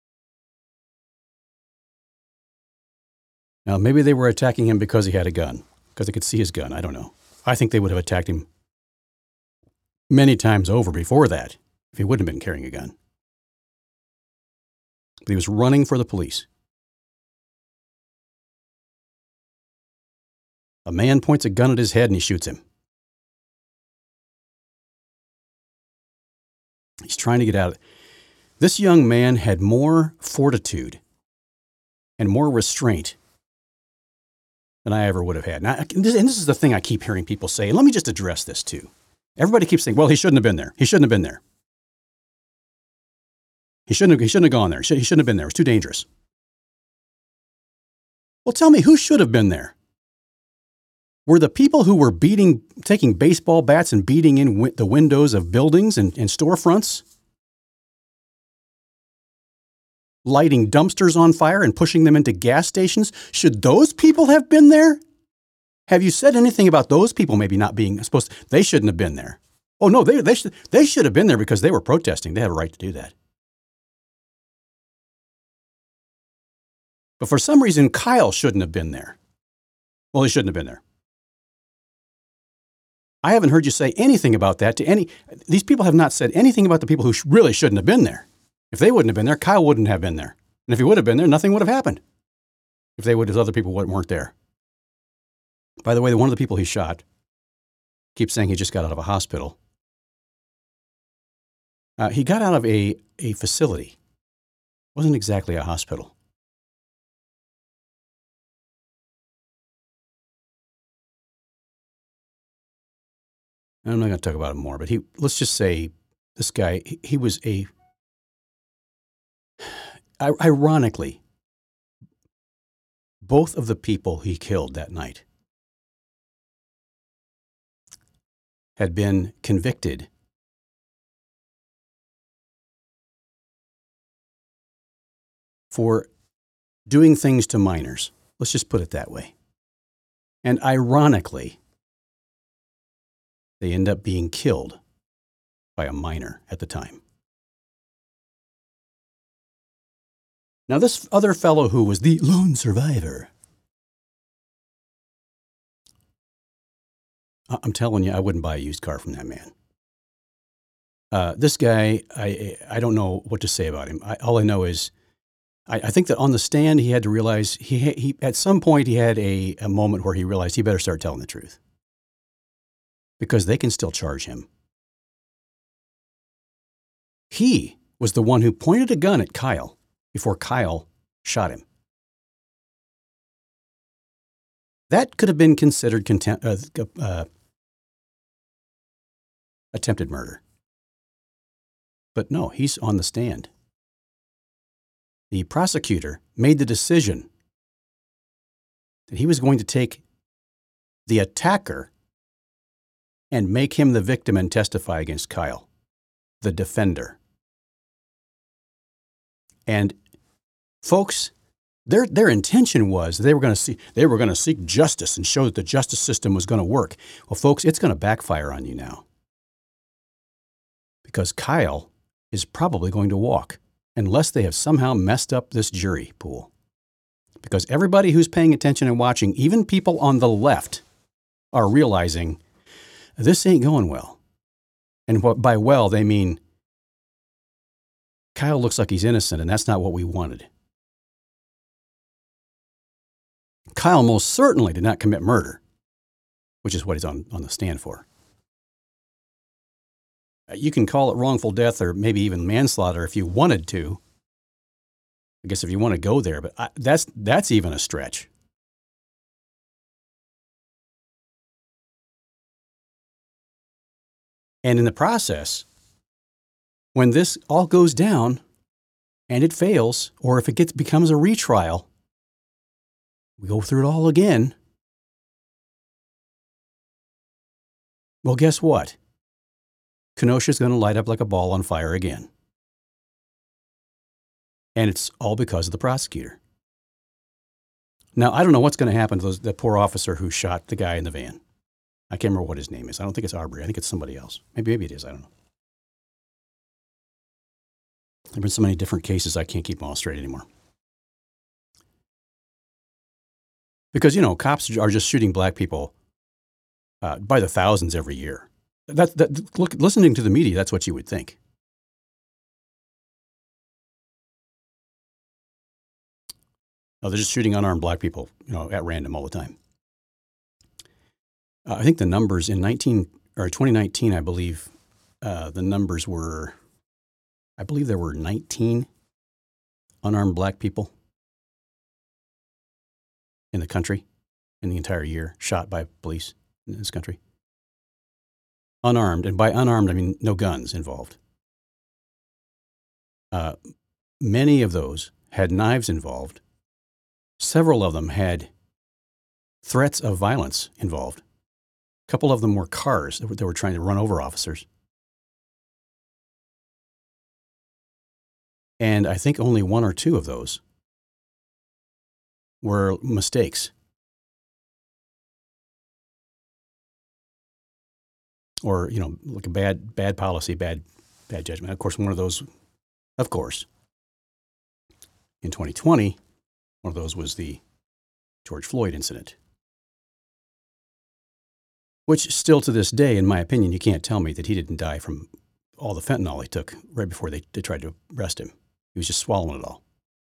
[SPEAKER 1] Now, maybe they were attacking him because he had a gun, because they could see his gun. I don't know. I think they would have attacked him many times over before that if he wouldn't have been carrying a gun. But he was running for the police. A man points a gun at his head and he shoots him. He's trying to get out. This young man had more fortitude and more restraint than I ever would have had. Now, and this, and this is the thing I keep hearing people say, and let me just address this too. Everybody keeps saying, well, he shouldn't have been there. He shouldn't have been there. He shouldn't have, he shouldn't have gone there. He shouldn't have been there. It was too dangerous. Well, tell me, who should have been there? Were the people who were beating, taking baseball bats and beating in wi- the windows of buildings and, and storefronts? Lighting dumpsters on fire and pushing them into gas stations? Should those people have been there? Have you said anything about those people maybe not being supposed to? They shouldn't have been there. Oh, no, they, they, should, they should have been there because they were protesting. They have a right to do that. But for some reason, Kyle shouldn't have been there. Well, he shouldn't have been there. I haven't heard you say anything about that to any. These people have not said anything about the people who sh- really shouldn't have been there. If they wouldn't have been there, Kyle wouldn't have been there. And if he would have been there, nothing would have happened. If they would, if other people weren't there. By the way, one of the people he shot keeps saying he just got out of a hospital. Uh, he got out of a, a facility. It wasn't exactly a hospital. I'm not going to talk about him more, but he, let's just say this guy, he, he was a, ironically, both of the people he killed that night had been convicted for doing things to minors. Let's just put it that way. And ironically, they end up being killed by a minor at the time. Now, this other fellow who was the lone survivor, I'm telling you, I wouldn't buy a used car from that man. Uh, this guy, I I don't know what to say about him. I, all I know is, I, I think that on the stand, he had to realize, he he at some point, he had a, a moment where he realized he better start telling the truth. Because they can still charge him. He was the one who pointed a gun at Kyle before Kyle shot him. That could have been considered contempt, uh, uh, attempted murder. But no, he's on the stand. The prosecutor made the decision that he was going to take the attacker and make him the victim and testify against Kyle, the defender. And folks, Their their intention was they were going to see they were going to seek justice and show that the justice system was going to work. Well, folks, it's going to backfire on you now. Because Kyle is probably going to walk unless they have somehow messed up this jury pool. Because everybody who's paying attention and watching, even people on the left, are realizing this ain't going well. And what by well, they mean Kyle looks like he's innocent, and that's not what we wanted. Kyle most certainly did not commit murder, which is what he's on, on the stand for. You can call it wrongful death or maybe even manslaughter if you wanted to. I guess if you want to go there, but I, that's that's even a stretch. And in the process, when this all goes down and it fails, or if it gets becomes a retrial, we go through it all again. Well, guess what? Kenosha's going to light up like a ball on fire again. And it's all because of the prosecutor. Now, I don't know what's going to happen to those, that poor officer who shot the guy in the van. I can't remember what his name is. I don't think it's Arbery. I think it's somebody else. Maybe, maybe it is. I don't know. There have been so many different cases, I can't keep them all straight anymore. Because, you know, cops are just shooting black people uh, by the thousands every year. That, that, look, listening to the media, that's what you would think. Oh, they're just shooting unarmed black people, you know, at random all the time. Uh, I think the numbers in nineteen or twenty nineteen, I believe, uh, the numbers were, I believe there were nineteen unarmed black people in the country in the entire year shot by police in this country. Unarmed, and by unarmed, I mean no guns involved. Uh, many of those had knives involved. Several of them had threats of violence involved. A couple of them were cars that were, that were trying to run over officers. And I think only one or two of those were mistakes. Or, you know, like a bad, bad policy, bad, bad judgment. Of course, one of those, of course, in twenty twenty, one of those was the George Floyd incident. Which still to this day, in my opinion, you can't tell me that he didn't die from all the fentanyl he took right before they, they tried to arrest him. He was just swallowing it all.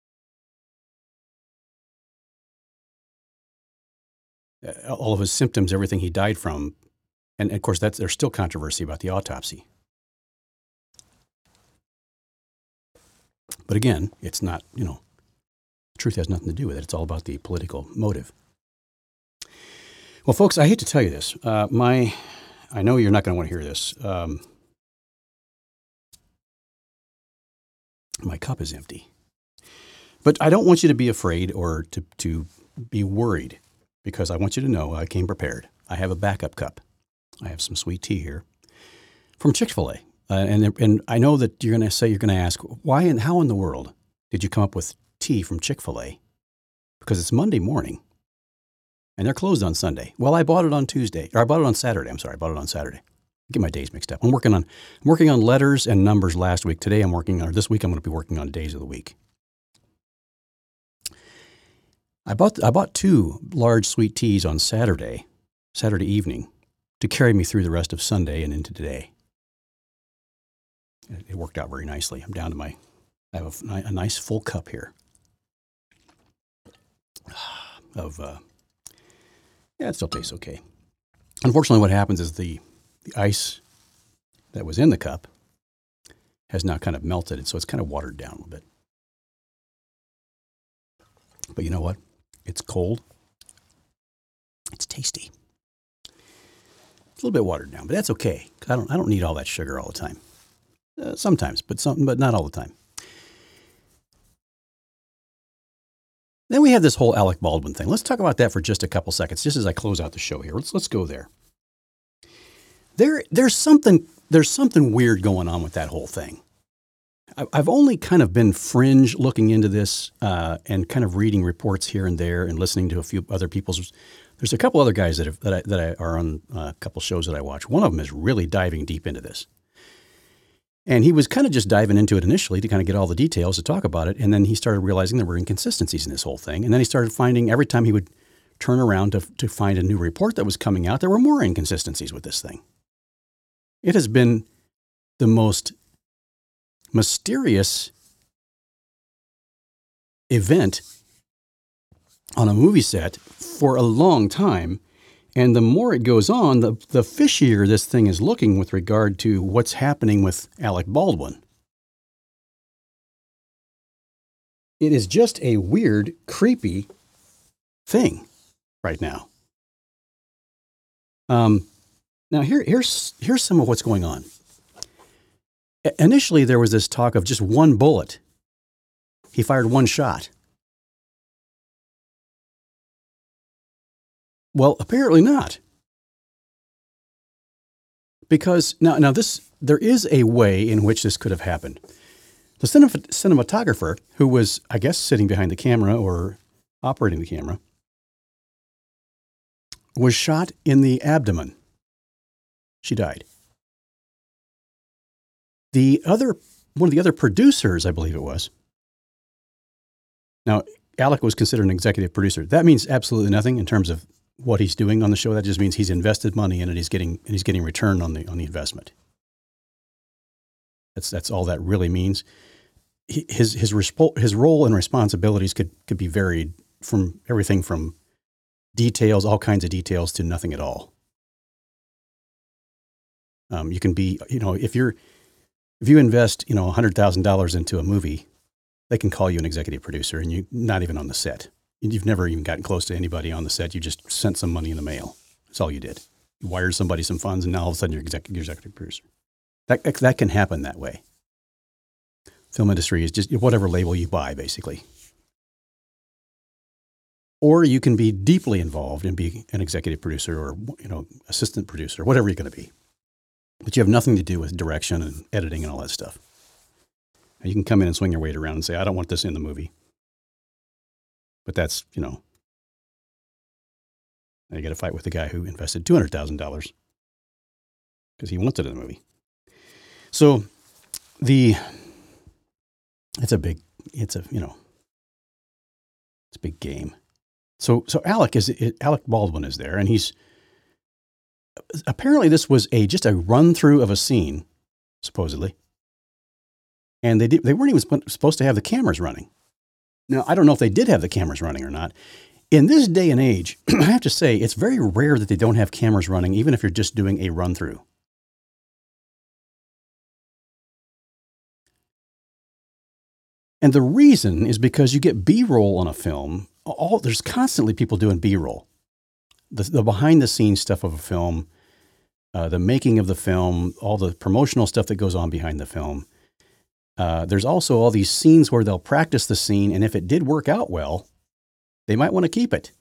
[SPEAKER 1] Uh, all of his symptoms, everything he died from. And of course, that's, there's still controversy about the autopsy. But again, it's not, you know, the truth has nothing to do with it. It's all about the political motive. Well, folks, I hate to tell you this. Uh, my, I know you're not going to want to hear this. Um, my cup is empty. But I don't want you to be afraid or to, to be worried, because I want you to know I came prepared. I have a backup cup. I have some sweet tea here from Chick-fil-A. Uh, and, and I know that you're going to say, you're going to ask, why and how in the world did you come up with tea from Chick-fil-A? Because it's Monday morning and they're closed on Sunday. Well, I bought it on Tuesday, or I bought it on Saturday. I'm sorry, I bought it on Saturday. I get my days mixed up. I'm working on, I'm working on letters and numbers last week. Today I'm working on, or this week I'm going to be working on days of the week. I bought, I bought two large sweet teas on Saturday, Saturday evening, to carry me through the rest of Sunday and into today. It worked out very nicely. I'm down to my, I have a, a nice full cup here of, uh, yeah, it still tastes okay. Unfortunately, what happens is the, the ice that was in the cup has now kind of melted, and so it's kind of watered down a little bit. But you know what? It's cold. It's tasty. It's a little bit watered down, but that's okay. I don't, I don't need all that sugar all the time. Uh, sometimes, but some, but not all the time. Then we have this whole Alec Baldwin thing. Let's talk about that for just a couple seconds, just as I close out the show here. Let's let's go there. There, there's something, there's something weird going on with that whole thing. I- I've only kind of been fringe looking into this uh, and kind of reading reports here and there and listening to a few other people's. There's a couple other guys that have, that I, that I are on uh, a couple shows that I watch. One of them is really diving deep into this. And he was kind of just diving into it initially to kind of get all the details to talk about it. And then he started realizing there were inconsistencies in this whole thing. And then he started finding every time he would turn around to, to find a new report that was coming out, there were more inconsistencies with this thing. It has been the most mysterious event on a movie set for a long time. And the more it goes on, the, the fishier this thing is looking with regard to what's happening with Alec Baldwin. It is just a weird, creepy thing right now. Um, now, here, here's, here's some of what's going on. Initially, there was this talk of just one bullet. He fired one shot. Well, apparently not. Because now, now this, there is a way in which this could have happened. The cinemat- cinematographer, who was, I guess, sitting behind the camera or operating the camera, was shot in the abdomen. She died. The other, one of the other producers, I believe it was. Now, Alec was considered an executive producer. That means absolutely nothing in terms of what he's doing on the show. That just means he's invested money in it. He's getting and he's getting return on the on the investment. That's that's all that really means. His his respo- his role and responsibilities could could be varied from everything from details, all kinds of details, to nothing at all. Um, you can be, you know, if you're if you invest, you know, a hundred thousand dollars into a movie, they can call you an executive producer, and you're not even on the set. You've never even gotten close to anybody on the set. You just sent some money in the mail. That's all you did. You wired somebody some funds, and now all of a sudden you're executive, executive producer. That, that can happen that way. Film industry is just whatever label you buy, basically. Or you can be deeply involved and be an executive producer or, you know, assistant producer, whatever you're going to be. But you have nothing to do with direction and editing and all that stuff. And you can come in and swing your weight around and say, I don't want this in the movie. But that's, you know, now you got to fight with the guy who invested two hundred thousand dollars because he wants it in the movie. So the, it's a big, it's a, you know, it's a big game. So, so Alec is, it, Alec Baldwin is there, and he's, apparently this was a, just a run through of a scene, supposedly. And they did, they weren't even supposed to have the cameras running. Now, I don't know if they did have the cameras running or not. In this day and age, I have to say, it's very rare that they don't have cameras running, even if you're just doing a run-through. And the reason is because you get B-roll on a film. All, there's constantly people doing B-roll. The, the behind-the-scenes stuff of a film, uh, the making of the film, all the promotional stuff that goes on behind the film. Uh, there's also all these scenes where they'll practice the scene, and if it did work out well, they might want to keep it.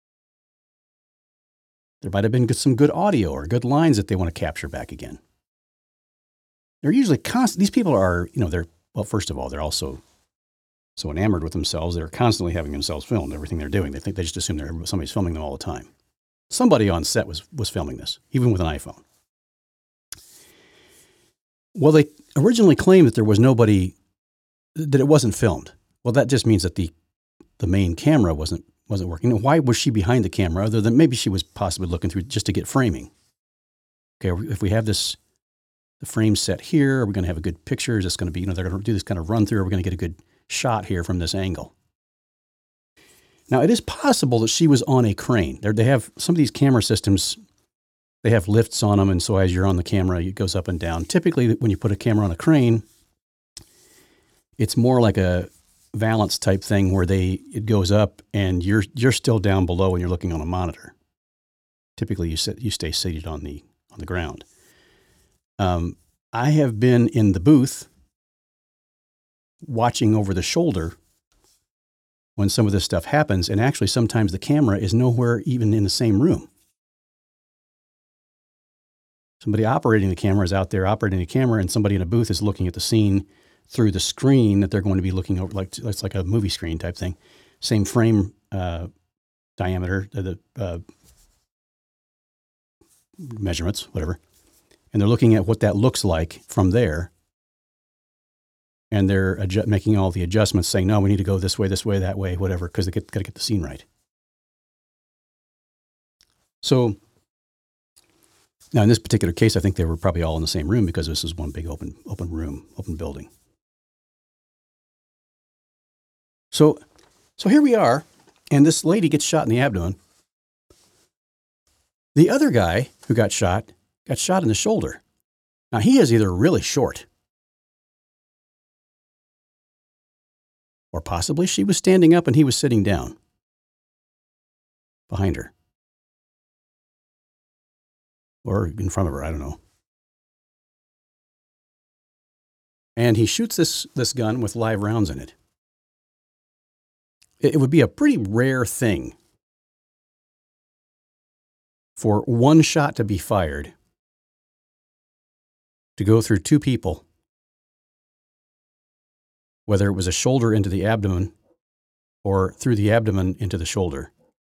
[SPEAKER 1] There might have been some good audio or good lines that they want to capture back again. They're usually constant. These people are, you know, they're, well, first of all, they're also so enamored with themselves. They're constantly having themselves filmed, everything they're doing. They think they just assume they're, somebody's filming them all the time. Somebody on set was, was filming this, even with an iPhone. Well, they originally claimed that there was nobody, that it wasn't filmed. Well, that just means that the the main camera wasn't wasn't working. And why was she behind the camera other than maybe she was possibly looking through just to get framing? Okay, if we have this, the frame set here, are we going to have a good picture? Is this going to be, you know, they're going to do this kind of run through, are we going to get a good shot here from this angle? Now, it is possible that she was on a crane. They're, they have some of these camera systems, they have lifts on them, and so as you're on the camera, it goes up and down. Typically, when you put a camera on a crane, it's more like a Valance type thing where they it goes up and you're you're still down below and you're looking on a monitor. Typically, you sit you stay seated on the on the ground. Um, I have been in the booth watching over the shoulder when some of this stuff happens, and actually sometimes the camera is nowhere even in the same room. Somebody operating the camera is out there operating the camera, and somebody in a booth is looking at the scene through the screen that they're going to be looking over, like it's like a movie screen type thing, same frame uh, diameter, the uh, measurements, whatever. And they're looking at what that looks like from there. And they're adju- making all the adjustments, saying, no, we need to go this way, this way, that way, whatever, because they got to get the scene right. So now in this particular case, I think they were probably all in the same room because this is one big open open room, open building. So, so here we are, and this lady gets shot in the abdomen. The other guy who got shot got shot in the shoulder. Now, he is either really short, or possibly she was standing up and he was sitting down behind her. Or in front of her, I don't know. And he shoots this, this gun with live rounds in it. It, it would be a pretty rare thing for one shot to be fired to go through two people, whether it was a shoulder into the abdomen or through the abdomen into the shoulder.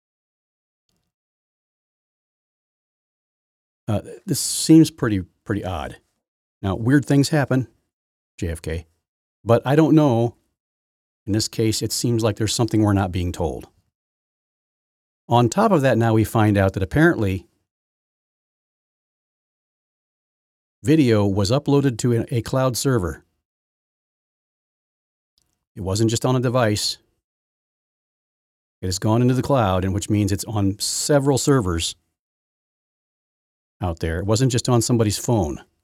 [SPEAKER 1] Uh, this seems pretty pretty odd. Now, weird things happen, J F K, but I don't know. In this case, it seems like there's something we're not being told. On top of that, now we find out that apparently video was uploaded to a, a cloud server. It wasn't just on a device. It has gone into the cloud, and which means it's on several servers out there. It wasn't just on somebody's phone. It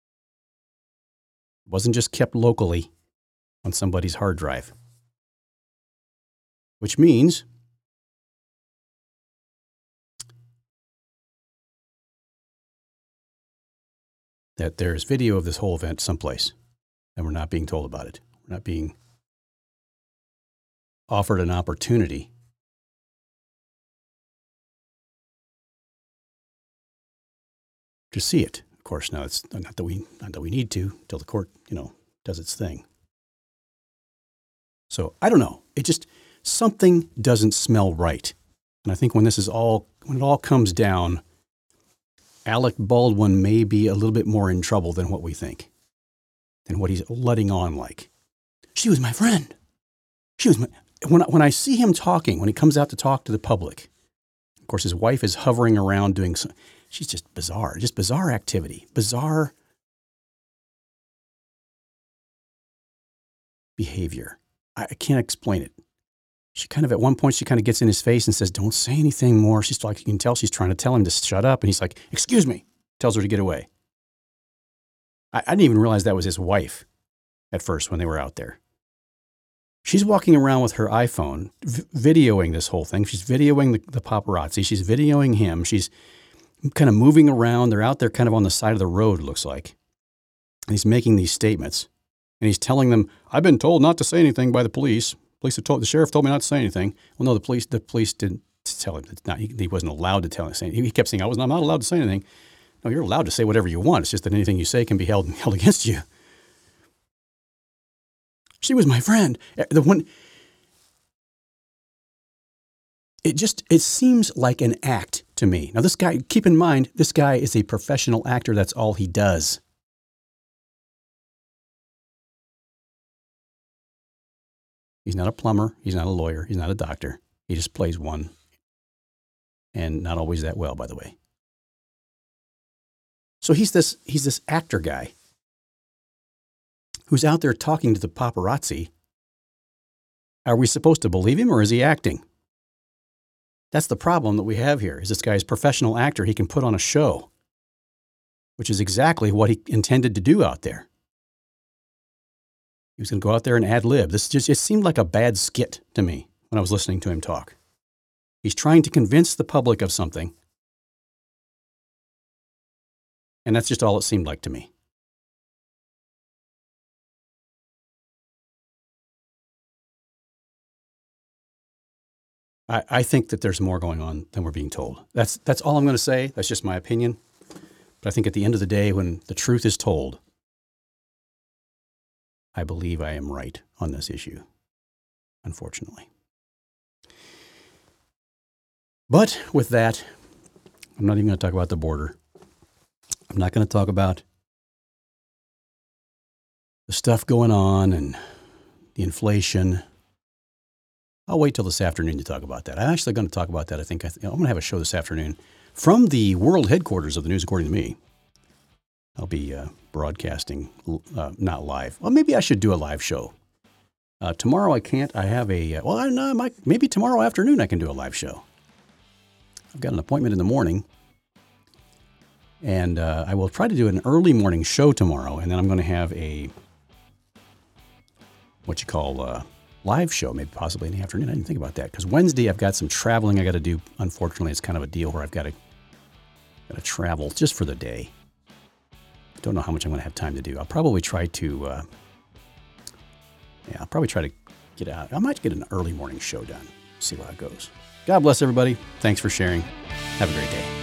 [SPEAKER 1] wasn't just kept locally on somebody's hard drive. Which means that there's video of this whole event someplace, and we're not being told about it. We're not being offered an opportunity to see it. Of course, now it's not that we not that we need to till the court, you know, does its thing. So I don't know. It just something doesn't smell right, and I think when this is all when it all comes down, Alec Baldwin may be a little bit more in trouble than what we think, than what he's letting on like. She was my friend. She was my when I, when I see him talking, when he comes out to talk to the public. Of course, his wife is hovering around doing some. She's just bizarre, just bizarre activity, bizarre behavior. I, I can't explain it. She kind of, at one point, she kind of gets in his face and says, don't say anything more. She's like, you can tell she's trying to tell him to shut up. And he's like, excuse me, tells her to get away. I, I didn't even realize that was his wife at first when they were out there. She's walking around with her iPhone, v- videoing this whole thing. She's videoing the, the paparazzi. She's videoing him. She's kind of moving around. They're out there kind of on the side of the road, it looks like. And he's making these statements. And he's telling them, I've been told not to say anything by the police. Police have told, the sheriff told me not to say anything. Well, no, the police the police didn't tell him. It's not, he, he wasn't allowed to tell him. He kept saying, I was, I'm not allowed to say anything. No, you're allowed to say whatever you want. It's just that anything you say can be held, held against you. She was my friend. The one, it just, it seems like an act to me. Now, this guy, keep in mind, this guy is a professional actor. That's all he does. He's not a plumber. He's not a lawyer. He's not a doctor. He just plays one. And not always that well, by the way. So he's this, he's this actor guy who's out there talking to the paparazzi. Are we supposed to believe him, or is he acting? That's the problem that we have here, is this guy's a professional actor. He can put on a show, which is exactly what he intended to do out there. He was going to go out there and ad lib. This just, it seemed like a bad skit to me when I was listening to him talk. He's trying to convince the public of something. And that's just all it seemed like to me. I, I think that there's more going on than we're being told. That's, that's all I'm going to say. That's just my opinion. But I think at the end of the day, when the truth is told, I believe I am right on this issue, unfortunately. But with that, I'm not even going to talk about the border. I'm not going to talk about the stuff going on and the inflation. I'll wait till this afternoon to talk about that. I'm actually going to talk about that. I think I th- I'm going to have a show this afternoon from the world headquarters of the News According to Me. I'll be uh, broadcasting, uh, not live. Well, maybe I should do a live show. Uh, tomorrow I can't. I have a, uh, well, I don't know, I might, maybe tomorrow afternoon I can do a live show. I've got an appointment in the morning, and uh, I will try to do an early morning show tomorrow, and then I'm going to have a, what you call a live show, maybe possibly in the afternoon. I didn't think about that, because Wednesday I've got some traveling I got to do. Unfortunately, it's kind of a deal where I've got to, got to travel just for the day. Don't know how much I'm going to have time to do. I'll probably try to, uh, yeah, I'll probably try to get out. I might get an early morning show done. See how it goes. God bless everybody. Thanks for sharing. Have a great day.